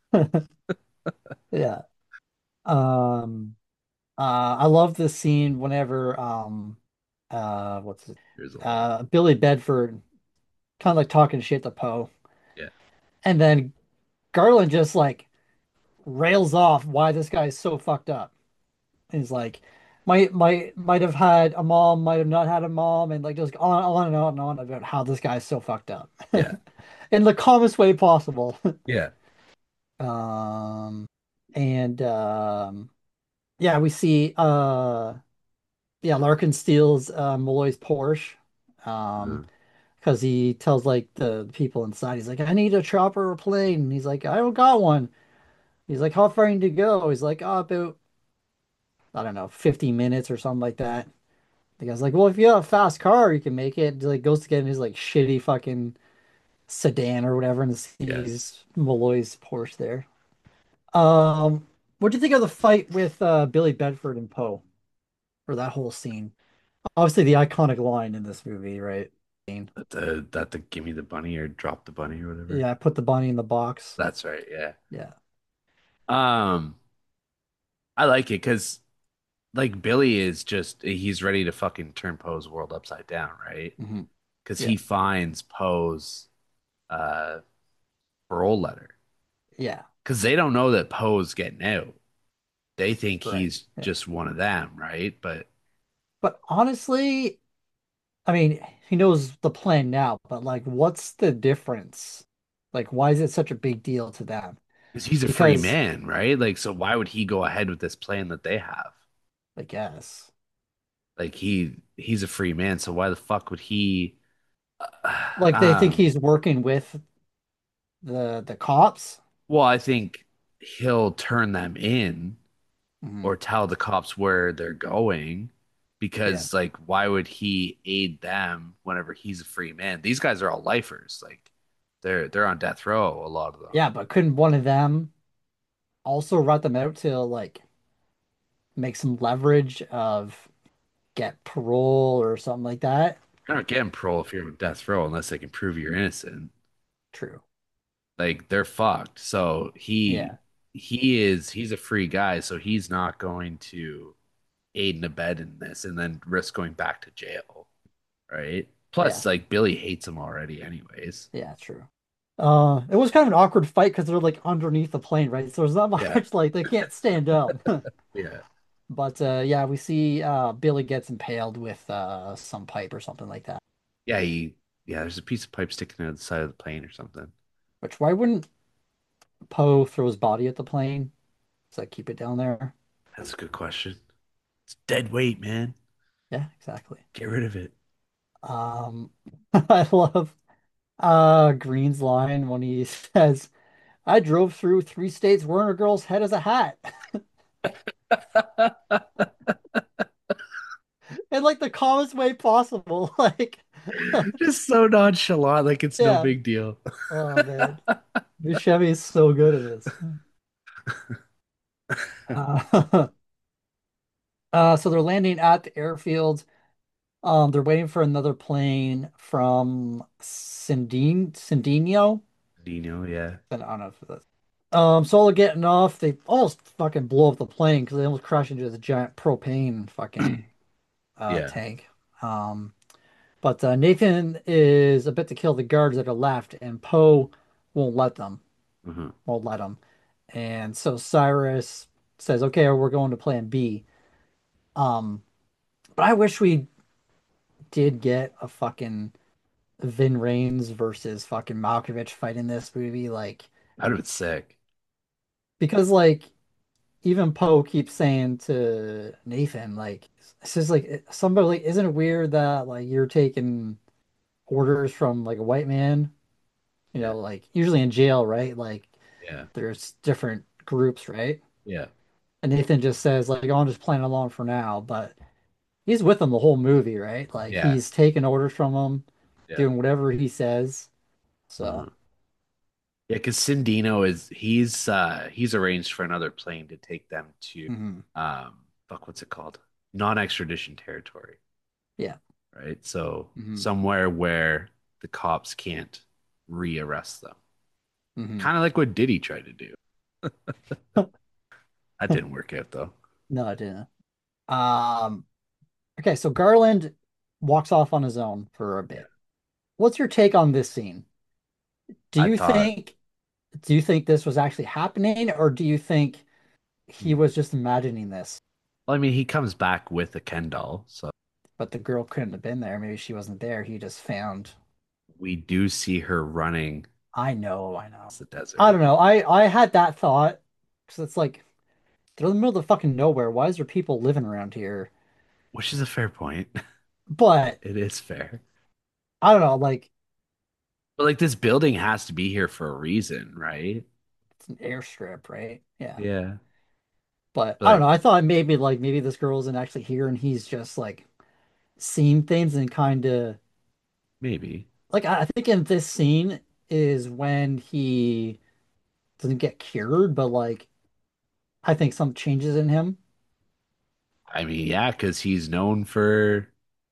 Yeah. Um, uh, I love this scene whenever um, uh, what's it? There's a line. Uh, Billy Bedford kind of like talking shit to Poe, Yeah. and then Garland just like rails off why this guy is so fucked up. He's like, might might might have had a mom, might have not had a mom, and like just on on and on and on about how this guy is so fucked up Yeah. in the calmest way possible. Yeah. Um, and um, yeah, we see uh, yeah, Larkin steals uh, Malloy's Porsche, um, Uh, because he tells like the people inside, he's like, I need a chopper or a plane. And he's like, I don't got one. He's like, how far you need to go? He's like, oh, about I don't know, fifty minutes or something like that. The guy's like, well, if you have a fast car, you can make it. He, like goes to get in his like shitty fucking sedan or whatever and yes. sees Malloy's Porsche there. Um, what do you think of the fight with uh, Billy Bedford and Poe, or that whole scene? Obviously, the iconic line in this movie, right? That the that the give me the bunny or drop the bunny or whatever. Yeah, put the bunny in the box. That's right, yeah. Yeah. Um, I like it because like Billy is just he's ready to fucking turn Poe's world upside down, right? Hmm. Because Yeah. he finds Poe's uh parole letter. Yeah. Because they don't know that Poe's getting out. They think Right. he's Yeah. just one of them, right? But But honestly, I mean, he knows the plan now, but like, what's the difference? Like, why is it such a big deal to them? because he's a free Because, man, right? Like, so why would he go ahead with this plan that they have? I guess, Like he he's a free man, so why the fuck would he like they think um he's working with the the cops. well, I think he'll turn them in Hmm. or tell the cops where they're going Yeah. because like why would he aid them whenever he's a free man? These guys are all lifers. Like they're they're on death row, a lot of them. Yeah, but couldn't one of them also rat them out to like make some leverage of get parole or something like that? You're not getting parole if you're on death row unless they can prove you're innocent. True. Like they're fucked. So he Yeah. he is he's a free guy, so he's not going to aid and abet in this and then risk going back to jail, right? Yeah. Plus, like Billy hates him already, anyways. Yeah, true. Uh, it was kind of an awkward fight because they're like underneath the plane, right? So there's not Yeah, much like they can't stand up. yeah, But uh yeah, we see uh Billy gets impaled with uh some pipe or something like that. yeah. He yeah. There's a piece of pipe sticking out of the side of the plane or something. Which why wouldn't Poe throw his body at the plane? Does that keep it down there? That's a good question. It's dead weight, man. Yeah, exactly. Get rid of it. Um I love uh Green's line when he says, I drove through three states wearing a girl's head as a hat. In like the calmest way possible. Like Just so nonchalant, like it's no yeah. big deal. Oh man. Buscemi is so good at this. Uh, uh, so they're landing at the airfield. Um, they're waiting for another plane from Sindin Sindino. Dino, yeah, I don't know if that's um, so they're getting off. They almost fucking blow up the plane because they almost crash into the giant propane fucking uh yeah. tank. Um, but uh, Nathan is a bit to kill the guards that are left, and Poe won't let them. Uh-huh. Won't let them. And so Cyrus says, "Okay, we're going to Plan B." Um, but I wish we did get a fucking Vin Rames versus fucking Malkovich fight in this movie, like I'd have been sick. because like even Poe keeps saying to Nathan, like it's just like somebody like, isn't it weird that like you're taking orders from like a white man? You Yeah, know, like usually in jail, right? Like yeah, there's different groups, right? yeah, And Nathan just says like, oh, I'm just playing along for now, but he's with them the whole movie, right? Like yeah, he's taking orders from them, yeah. doing whatever he says. So, Uh-huh. Yeah, because Sindino is he's uh he's arranged for another plane to take them to mhm. um fuck what's it called? Non-extradition territory, Yeah. right? So Hmm. somewhere where the cops can't rearrest them. Hmm. Kind of like what Diddy tried to do. That didn't work out though. No, I didn't. Um, okay, so Garland walks off on his own for a Yeah. bit. What's your take on this scene? Do I you thought, think do you think this was actually happening, or do you think he hmm. was just imagining this, Well, I mean, he comes back with a Ken doll, so but the girl couldn't have been there? Maybe she wasn't there. He just found. we do see her running I know, I know. across the I desert, don't know. I I had that thought because it's like they're in the middle of fucking nowhere. Why is there people living around here? which is a fair point. But It is fair. I don't know. Like But like this building has to be here for a reason, right? it's an airstrip, right? Yeah. Yeah. But I don't But know. I thought maybe like maybe this girl isn't actually here and he's just like seeing things and kind of maybe. like I I think in this scene is when he doesn't get cured, but like I think some changes in him. I mean, yeah, because he's known for.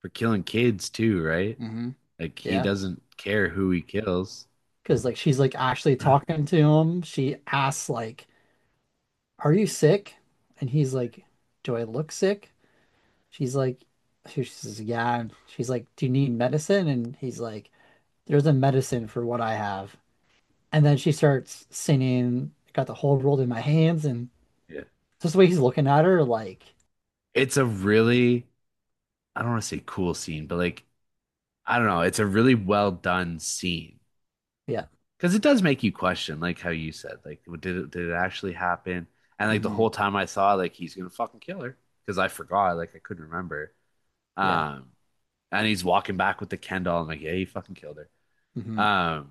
for killing kids too, right? Hmm. Like he Yeah. doesn't care who he kills. Because like she's like actually talking to him. She asks like, "Are you sick?" And he's like, "Do I look sick?" She's like, she says, "Yeah." And she's like, "Do you need medicine?" And he's like, "There's a medicine for what I have." And then she starts singing, "Got the whole world in my hands," and Yeah. just the way he's looking at her, like, It's a really, I don't want to say cool scene, but like, I don't know, it's a really well done scene. yeah. Because it does make you question, like how you said, like, did it did it actually happen? And like the Hmm. whole time I thought, like, he's gonna fucking kill her because I forgot, like, I couldn't remember. Yeah. Um, and he's walking back with the Ken doll. I'm like, yeah, he fucking killed her. Hmm. Um,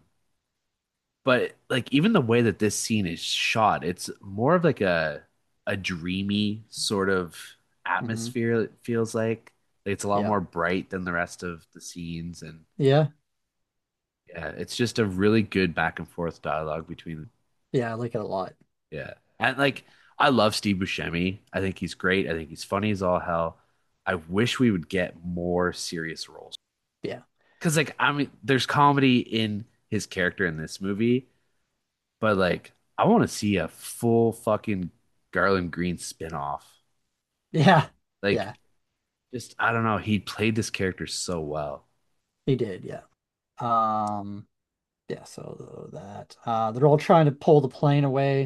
but like even the way that this scene is shot, it's more of like a a dreamy sort of Hmm. atmosphere. It feels like it's a lot Yeah. more bright than the rest of the scenes, and Yeah. yeah, it's just a really good back and forth dialogue between. Yeah. I like it a lot. Yeah. And like I love Steve Buscemi. I think he's great. I think he's funny as all hell. I wish we would get more serious roles. Yeah. Cause like I mean there's comedy in his character in this movie, but like I want to see a full fucking Garland Green spin-off. Yeah. Like Yeah. just I don't know, he played this character so well. He did. Yeah. Um, yeah. So that, uh, they're all trying to pull the plane away.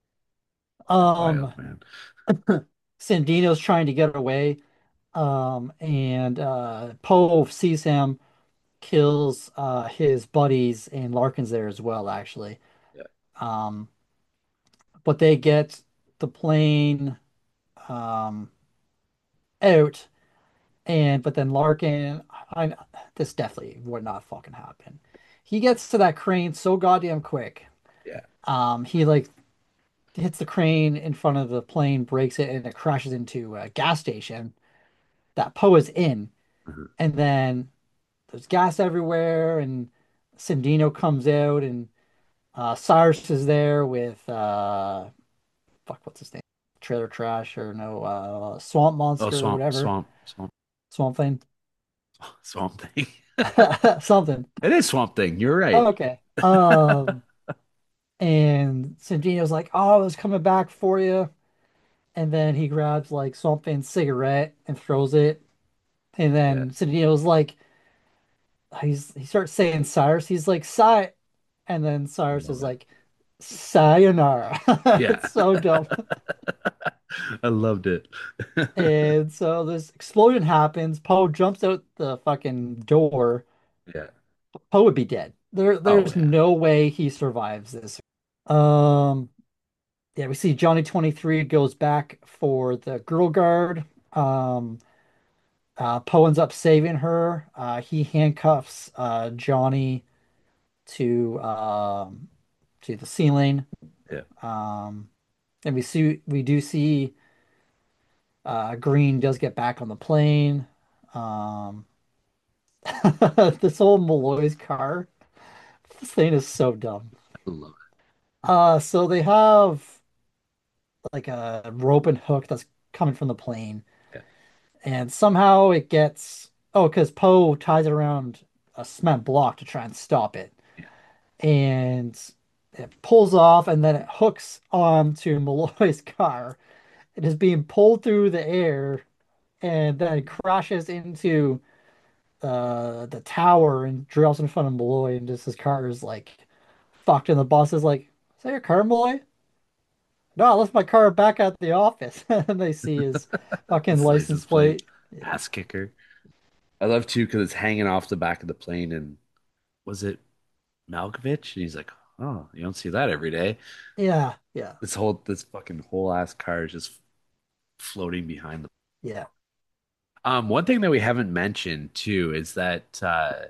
Um, Wild, man. Sandino's trying to get away. Um, and, uh, Poe sees him, kills, uh, his buddies, and Larkin's there as well, actually. Yeah. Um, but they get the plane, um, out. And but then Larkin, I this definitely would not fucking happen. He gets to that crane so goddamn quick. Yeah. Um, he like hits the crane in front of the plane, breaks it, and it crashes into a gas station that Poe is in. Mhm. And then there's gas everywhere, and Sandino comes out, and uh, Cyrus is there with uh, fuck, what's his name? Trailer Trash or no, uh, Swamp Oh, Monster or swamp, whatever, swamp, swamp, Swamp Thing, swamp thing. something. It is swamp thing. You're Oh, right. okay. Um, and Santino's like, "Oh, I was coming back for you." And then he grabs like something cigarette and throws it. And Yeah. then Santino's like, he's he starts saying Cyrus. He's like, "Cy," and then I Cyrus love is it. like, "Sayonara." Yeah. It's so dumb. I loved it. And so this explosion happens. Poe jumps out the fucking door. Yeah. Poe would be dead. There, Oh there's yeah. no way he survives this. Um, Yeah, we see Johnny twenty-three goes back for the girl guard. Um, uh, Poe ends up saving her. Uh, he handcuffs uh, Johnny to um, to the ceiling. Yeah. Um, and we see we do see uh, Green does get back on the plane. Um, this whole Malloy's car, this thing is so dumb. I love Uh, so they have like a rope and hook that's coming from the plane. it. And somehow it gets, oh, because Poe ties it around a cement block to try and stop it. Yeah. And it pulls off and then it hooks onto Malloy's car. It is being pulled through the air and then it crashes into uh, the tower and drills in front of Malloy. And just his car is like fucked. And the boss is like, "Is that your car, Malloy?" "No, I left my car back at the office." And they see his fucking This license license plate. plate. Yeah. Ass kicker. I love too because it's hanging off the back of the plane and was it Malkovich? And he's like, oh, you don't see that every day. Yeah. Yeah. This whole this fucking whole ass car is just floating behind the. Yeah. Um, one thing that we haven't mentioned too is that uh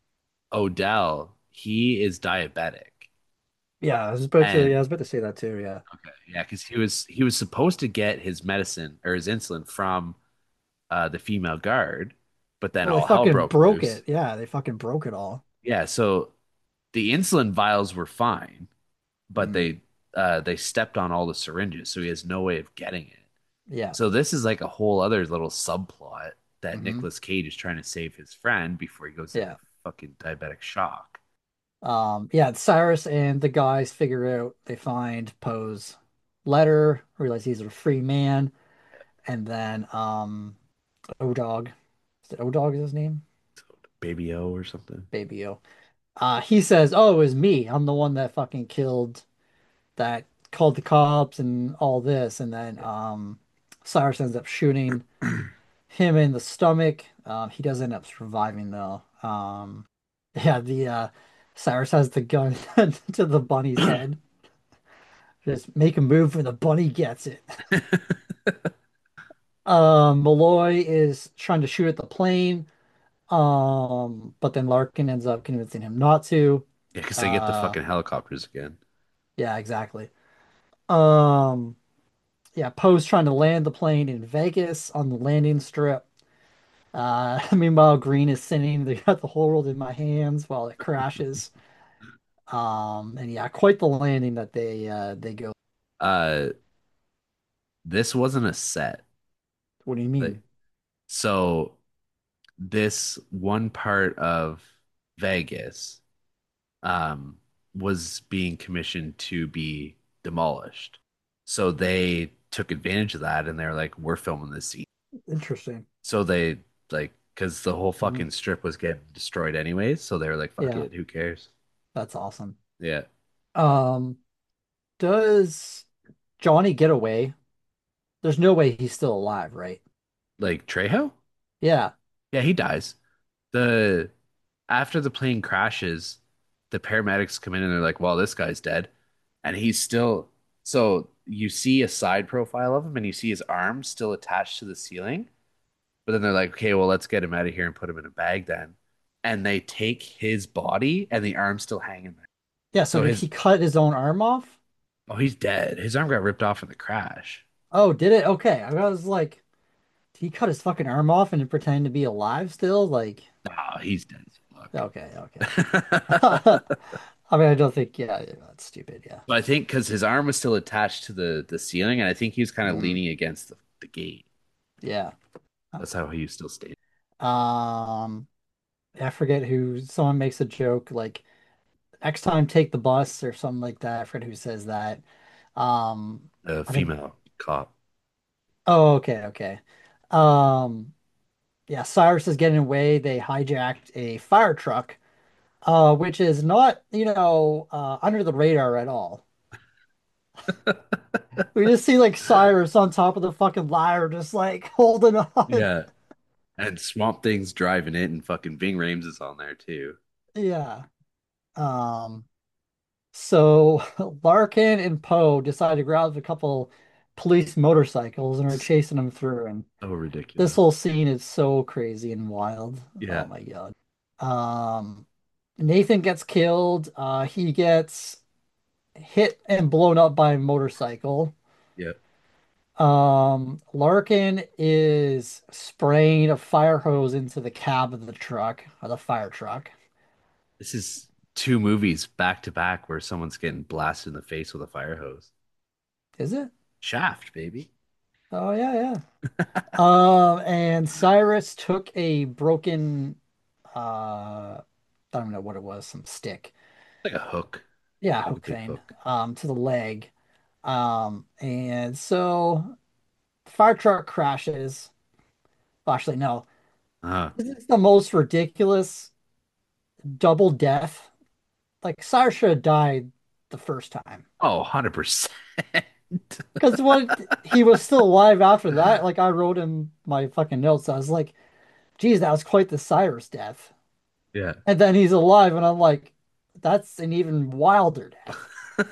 Odell, he is diabetic. Yeah, I was about to, yeah, I And was about to say that too. Yeah. okay, yeah, because he was he was supposed to get his medicine or his insulin from uh the female guard, but then Well, they all hell fucking broke broke loose. it. Yeah, they fucking broke it all. Yeah, so the insulin vials were fine, but Mm. they uh they stepped on all the syringes, so he has no way of getting it. Yeah. So this is like a whole other little subplot that Hmm. Nicolas Cage is trying to save his friend before he goes into Yeah. fucking diabetic shock. Um, yeah, Cyrus and the guys figure out they find Poe's letter, realize he's a free man, and then um O-Dog. Is it O-Dog is his name? Baby O or something. Baby O. Uh he says, "Oh, it was me. I'm the one that fucking killed that called the cops and all this." And then um Cyrus ends up shooting him in the stomach. Um, he does end up surviving though. Um, yeah, the uh, Cyrus has the gun to the bunny's head. Just make a move when the bunny gets it. Um, Malloy is trying to shoot at the plane. Um, but then Larkin ends up convincing him not to. Yeah, because they get the Uh, fucking helicopters again. yeah, exactly. Um, yeah, Poe's trying to land the plane in Vegas on the landing strip. Uh, meanwhile, Green is singing, "They got the whole world in my hands" while it crashes. Um, and yeah, quite the landing that they uh they go. Uh, this wasn't a set. What do you Like, mean? so this one part of Vegas um was being commissioned to be demolished. So they took advantage of that and they're like, we're filming this scene. Interesting. So they like because the whole Mhm. fucking strip was getting destroyed anyways. So they were like, fuck Yeah, it, who cares? that's awesome. Yeah. Um, does Johnny get away? There's no way he's still alive, right? Like Trejo? Yeah. Yeah, he dies. The After the plane crashes, the paramedics come in and they're like, well, this guy's dead. And he's still, so you see a side profile of him and you see his arms still attached to the ceiling. But then they're like, okay, well, let's get him out of here and put him in a bag then. And they take his body and the arm's still hanging there. Yeah, so So did his, he cut his own arm off? oh, he's dead. His arm got ripped off in the crash. Oh, did it? Okay. I was like, did he cut his fucking arm off and pretend to be alive still? Like, Oh, he's dead as okay, okay. fuck. I mean, I don't think, yeah, yeah, that's stupid, yeah. But I think because his arm was still attached to the the ceiling, and I think he was kind of Mhm. leaning against the, the gate. Yeah. That's how he was still standing. Um, I forget who, someone makes a joke like, next time take the bus or something like that. I forget who says that. Um, A I think, female cop. oh, okay, okay. Um, yeah, Cyrus is getting away. They hijacked a fire truck, uh, which is not, you know, uh, under the radar at all. We just see like Cyrus on top of the fucking ladder, just like holding on. Yeah. And Swamp Thing's driving it, and fucking Ving Rhames is on there too. Yeah. Um, so Larkin and Poe decide to grab a couple police motorcycles and are chasing them through. And So this ridiculous. whole scene is so crazy and wild. Oh Yeah. my God. Um, Nathan gets killed. Uh, he gets hit and blown up by a motorcycle. Yeah. Um, Larkin is spraying a fire hose into the cab of the truck, or the fire truck. This is two movies back to back where someone's getting blasted in the face with a fire hose. Is it? Shaft, baby. Oh yeah, yeah. Um, and Cyrus took a broken, uh, I don't know what it was, some stick. Like a hook. Yeah, Like a hook big thing, hook. um, to the leg. Um, and so fire truck crashes. Well, actually, no. Uh, This is the most ridiculous double death. Like Cyrus should have died the first time. oh, one hundred percent. Because what he was still alive after that. Like I wrote in my fucking notes, I was like, geez, that was quite the Cyrus death. Yeah. And then he's alive, and I'm like, that's an even wilder death.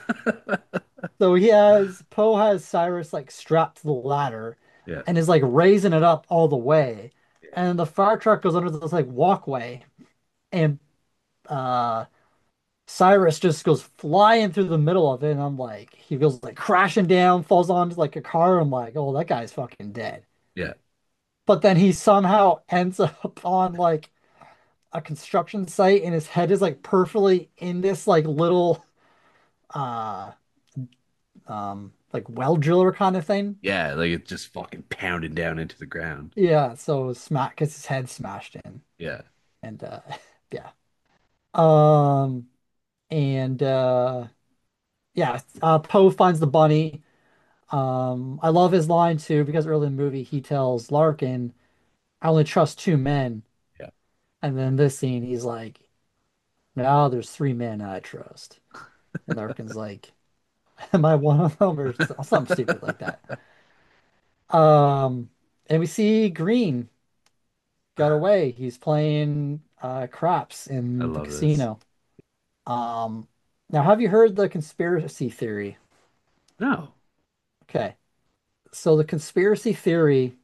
So he has Poe has Cyrus like strapped to the ladder Yeah. and is like raising it up all the way. Yeah. And the fire truck goes under this like walkway, and uh Cyrus just goes flying through the middle of it, and I'm like, he goes like crashing down, falls onto like a car. I'm like, oh, that guy's fucking dead. Yeah. But then he somehow ends up on like a construction site, and his head is like perfectly in this like little uh um like well driller kind of thing. Yeah, like it's just fucking pounding down into the ground. Yeah, so smack gets his head smashed in. Yeah, And uh yeah. Um and uh yeah, uh Poe finds the bunny. Um I love his line too because early in the movie he tells Larkin, I only trust two men. yeah. And then this scene he's like, now there's three men I trust. And Larkin's like, am I one of them or something stupid like that? Um and we see Green got away. He's playing uh craps I in the love this. casino. Um, now, have you heard the conspiracy theory? No. Okay, so the conspiracy theory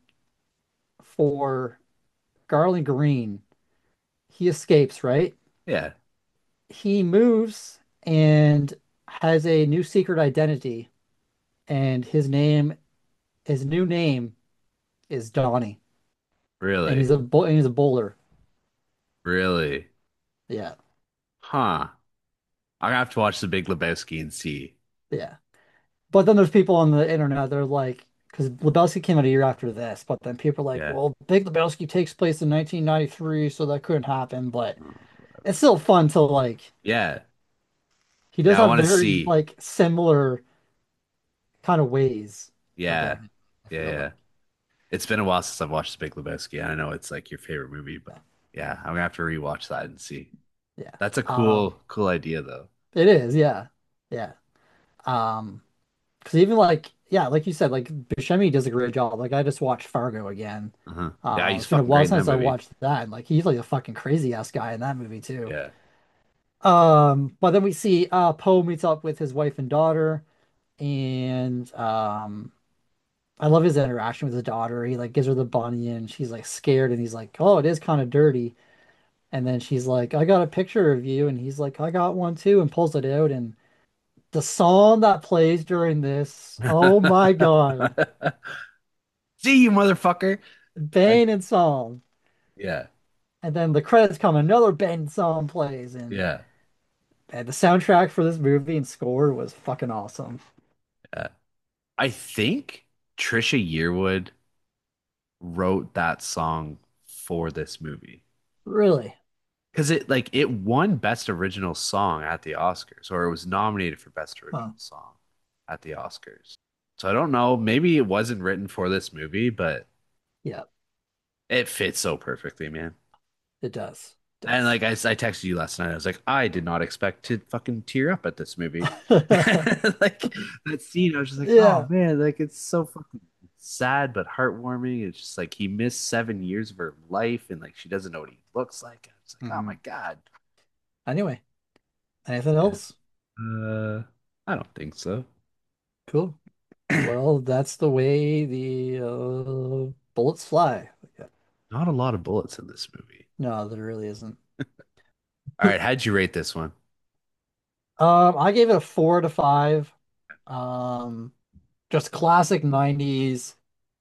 for Garland Green, he escapes, right? Yeah, He moves and has a new secret identity, and his name, his new name is Donnie, and he's really, a bo and he's a bowler. really. Yeah, Huh. I have to watch The Big Lebowski and see. yeah. But then there's people on the internet, they're like, because Lebowski came out a year after this, but then people are like, Yeah. well, Big Lebowski takes place in nineteen ninety-three, so that couldn't happen. But it's still fun to like, Yeah. he does Yeah, I have want to very see. like similar kind of ways of Yeah. going. I Yeah, feel yeah. like, It's been a while since I've watched The Big Lebowski. I know it's like your favorite movie, but yeah, yeah, I'm gonna have to rewatch that and see. yeah. That's a Um, cool, cool idea though. it is, yeah, yeah. Um, because even like, yeah, like you said, like Buscemi does a great job. Like I just watched Fargo again. Uh-huh. Yeah, Uh, he's it's been a fucking while great in that since I movie. watched that. And, like he's like a fucking crazy ass guy in that movie too. Yeah. Um, but then we see uh Poe meets up with his wife and daughter, and um I love his interaction with his daughter. He like gives her the bunny and she's like scared and he's like, "Oh, it is kind of dirty." And then she's like, "I got a picture of you." And he's like, "I got one too," and pulls it out and the song that plays during this, oh my God. See you, motherfucker. I, Bane and song. yeah. And then the credits come, another Bane song plays and, Yeah. and the soundtrack for this movie and score was fucking awesome. Yeah. I think Trisha Yearwood wrote that song for this movie. Really? Because it like it won Best Original Song at the Oscars, or it was nominated for Best Huh. Original Song at the Oscars. So I don't know. Maybe it wasn't written for this movie, but Yeah, it fits so perfectly, man. it does. It And does. like I, I texted you last night, I was like, I did not expect to fucking tear up at this movie. Like that scene, I was just like, oh Yeah. man, like it's so fucking sad but heartwarming. It's just like he missed seven years of her life, and like she doesn't know what he looks like. I was like, oh my Mhm. God. Anyway, anything Yeah. else? Uh, I don't think so. Cool. Well, that's the way the uh, bullets fly. Yeah. Not a lot of bullets in this movie. No, there really isn't. All right, how'd you rate this one? Um, I gave it a four to five. Um, just classic nineties,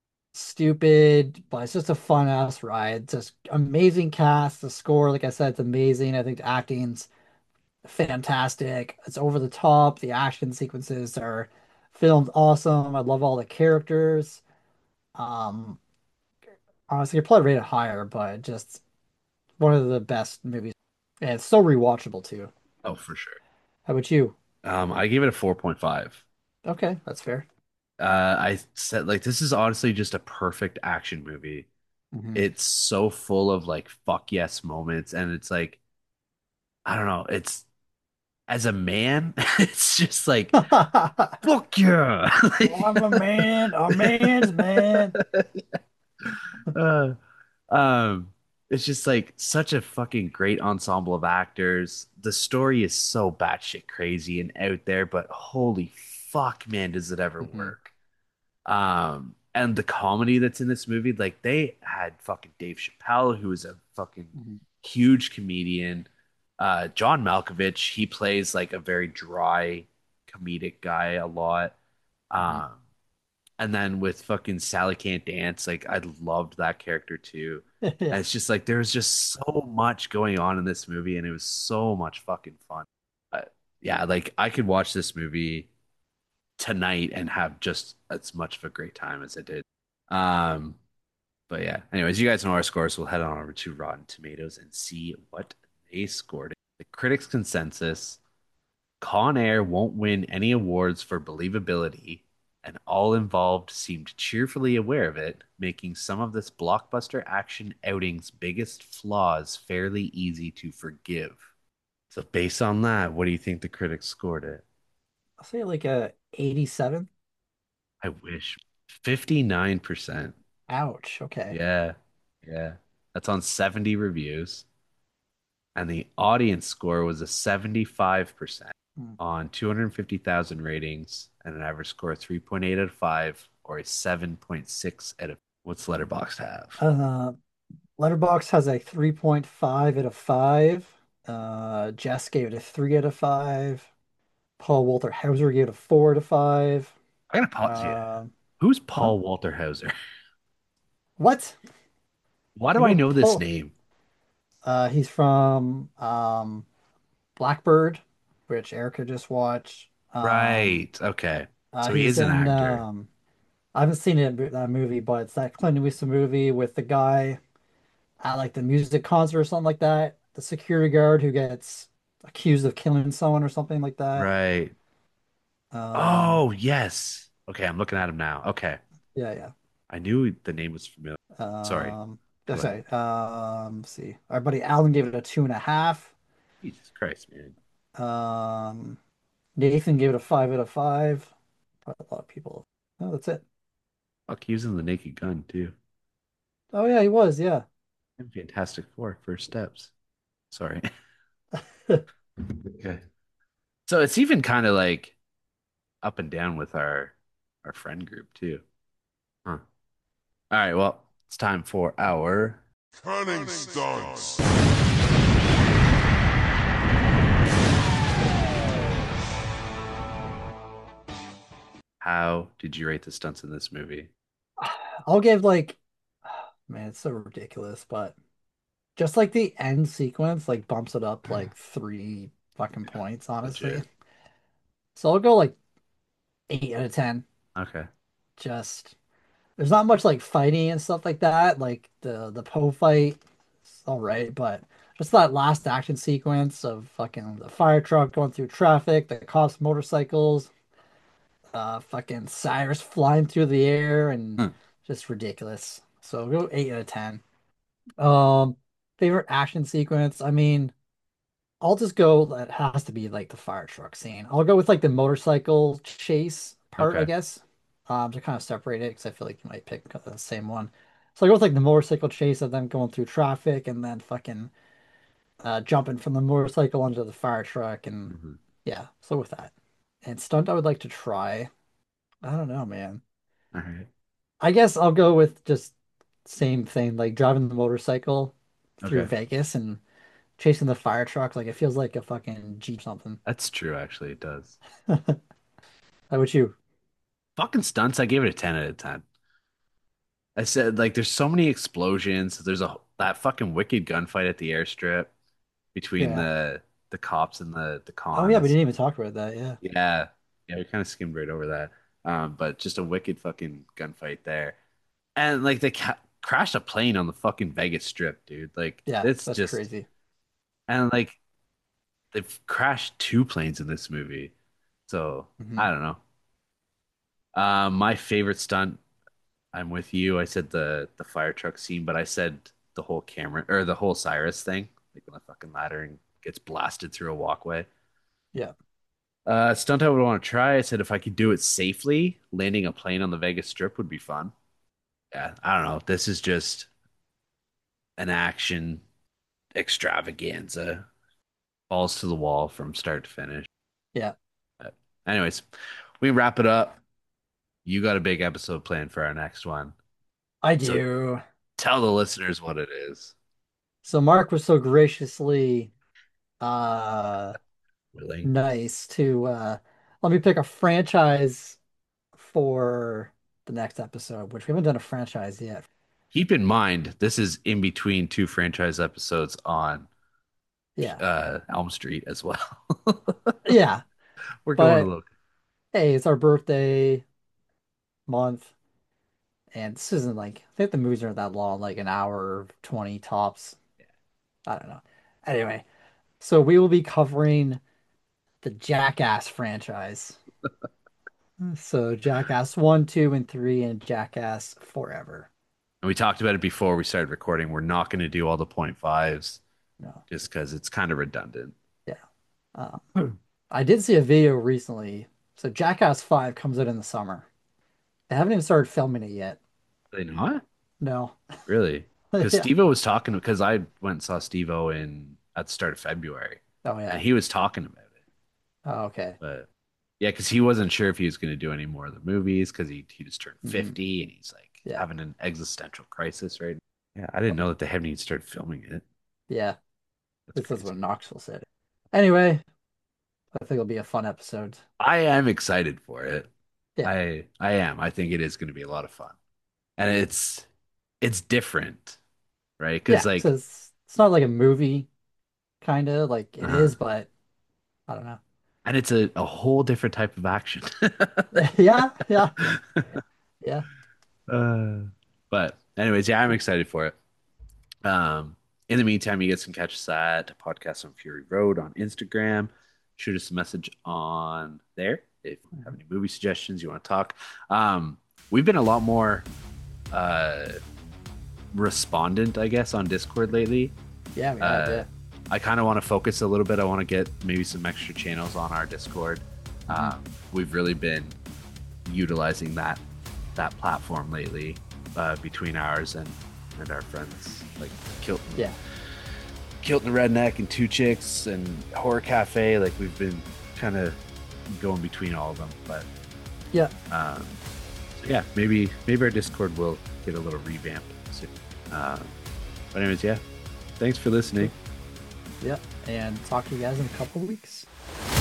stupid, but it's just a fun ass ride. Just amazing cast. The score, like I said, it's amazing. I think the acting's fantastic. It's over the top. The action sequences are filmed awesome. I love all the characters. Um, Honestly, I probably rate it higher, but just one of the best movies. And it's so rewatchable too. Oh, for sure. How about you? Um, I gave it a four point five. Okay, that's fair. Uh, I said like this is honestly just a perfect action movie. Hmm. It's so full of like fuck yes moments, and it's like I don't know. It's as a man, it's just like fuck yeah. I'm a man, a man's man. Uh, um, it's just like such a fucking great ensemble of actors. The story is so batshit crazy and out there, but holy fuck, man, does it ever Hmm. work? Um, and the comedy that's in this movie, like they had fucking Dave Chappelle, who is a fucking Hmm. huge comedian. Uh, John Malkovich, he plays like a very dry comedic guy a lot. Hmm. Um, and then with fucking Sally Can't Dance, like I loved that character too. And Yeah. it's just like there's just so much going on in this movie, and it was so much fucking fun. Uh, yeah, like I could watch this movie tonight and have just as much of a great time as I did. Um, but yeah, anyways, you guys know our scores. We'll head on over to Rotten Tomatoes and see what they scored. The critics' consensus: Con Air won't win any awards for believability, and all involved seemed cheerfully aware of it, making some of this blockbuster action outing's biggest flaws fairly easy to forgive. So, based on that, what do you think the critics scored it? I'll say like a eighty-seven. I wish. fifty-nine percent. Ouch. Okay. Yeah. Yeah. That's on seventy reviews. And the audience score was a seventy-five percent Hmm. on two hundred fifty thousand ratings and an average score of three point eight out of five or a seven point six out of what's Letterboxd have? Uh, Letterbox has a three point five out of five. Uh, Jess gave it a three out of five. Paul Walter Hauser gave it a four out of five. I gotta pause you. Um, Who's huh? Paul Walter Hauser? What? Why do You I know know this Paul? name? Uh, he's from um Blackbird, which Erica just watched. Um, Right. Okay. uh, So he he's is an in actor. um I haven't seen it, that movie, but it's that Clint Eastwood movie with the guy at like the music concert or something like that. The security guard who gets accused of killing someone or something like that. Right. Um, Oh, yes. Okay, I'm looking at him now. Okay. yeah, yeah. I knew the name was familiar. Sorry. Um, Go that's ahead. right. Um, let's see. Our buddy Alan gave it a two and a half. Jesus Christ, man. Um, Nathan gave it a five out of five. Probably a lot of people. Oh, that's it. Fuck, using the Naked Gun too. Oh yeah, he was. Yeah. And Fantastic Four, First Steps. Sorry. Okay. So it's even kind of like up and down with our our friend group too. Huh. All right, well, it's time for our Cunning stunts. how did you rate the stunts in this movie? I'll give like, man, it's so ridiculous, but just like the end sequence, like bumps it up like three fucking Yeah, points, honestly. legit. So I'll go like eight out of ten. Okay. Just there's not much like fighting and stuff like that. Like the the Poe fight, it's all right, but just that last action sequence of fucking the fire truck going through traffic, the cops' motorcycles, uh, fucking Cyrus flying through the air, and Hmm. just ridiculous. So I'll go eight out of ten. Um, favorite action sequence. I mean, I'll just go. It has to be like the fire truck scene. I'll go with like the motorcycle chase part, I Okay. guess. Um, to kind of separate it because I feel like you might pick the same one. So I go with like the motorcycle chase of them going through traffic and then fucking uh jumping from the motorcycle onto the fire truck and Hmm. yeah. So with that, and stunt I would like to try. I don't know, man. All right. I guess I'll go with just same thing, like driving the motorcycle through Okay. Vegas and chasing the fire truck. Like it feels like a fucking Jeep something. That's true, actually. It does. How about you? Fucking stunts, I gave it a ten out of ten. I said, like, there's so many explosions. There's a that fucking wicked gunfight at the airstrip between Yeah. the the cops and the the Oh yeah, we cons. didn't even talk about that. Yeah. Yeah, yeah, we kind of skimmed right over that. Um, but just a wicked fucking gunfight there, and like they ca crashed a plane on the fucking Vegas Strip, dude. Like Yeah, it's that's just, crazy. and like they've crashed two planes in this movie, so Hmm. I don't know. Um, my favorite stunt, I'm with you. I said the the fire truck scene, but I said the whole camera or the whole Cyrus thing, like when the fucking ladder and gets blasted through a walkway. Yeah. Uh, stunt I would want to try. I said if I could do it safely, landing a plane on the Vegas Strip would be fun. Yeah, I don't know. This is just an action extravaganza, balls to the wall from start to finish. Yeah. But anyways, we wrap it up. You got a big episode planned for our next one, I so do. tell the listeners what it is. So Mark was so graciously uh Willing. nice to uh let me pick a franchise for the next episode, which we haven't done a franchise yet. Keep in mind, this is in between two franchise episodes on Yeah. uh, Elm Street as well. Yeah. We're going a But little. hey, it's our birthday month, and this isn't like I think the movies aren't that long, like an hour twenty tops. I don't know. Anyway, so we will be covering the Jackass franchise. So Jackass one, two, and three, and Jackass Forever. And we talked about it before we started recording. We're not going to do all the point fives No, just because it's kind of redundant. yeah. Uh, I did see a video recently. So Jackass five comes out in the summer. They haven't even started filming it yet. Are they not? No. Really? Because Yeah. Steve-O was talking, because I went and saw Steve-O in at the start of February Oh and yeah. he was talking about it. Oh, okay. But yeah, because he wasn't sure if he was going to do any more of the movies because he, he just turned Hmm. fifty and he's like Yeah. having an existential crisis right now. Yeah, I didn't know that they haven't even started filming it. Yeah. That's This is crazy. what Knoxville said. Anyway, I think it'll be a fun episode. I am excited for it. Yeah. I I am. I think it is going to be a lot of fun. And it's it's different, right? Because Yeah. So like it's, it's not like a movie, kind of like it uh is, but I don't know. and it's a, a whole different type of action. Yeah. Yeah. Yeah. Uh, but anyways, yeah, I'm excited for it. Um, in the meantime, you guys can catch us at Podcast on Fury Road on Instagram. Shoot us a message on there if you have Mhm. any movie suggestions you want to talk. Um, we've been a lot more uh, respondent, I guess, on Discord lately. Yeah. We have. Uh, Yeah. I kind of want to focus a little bit. I want to get maybe some extra channels on our Discord. Mhm. Um, we've really been utilizing that that platform lately uh, between ours and and our friends like Kilton, Yeah. Kilton Redneck, and Two Chicks and Horror Cafe. Like we've been kind of going between all of them, but Yeah. um, so yeah, maybe maybe our Discord will get a little revamped soon. Um, but anyways, yeah, thanks for listening. Yeah. And talk to you guys in a couple weeks.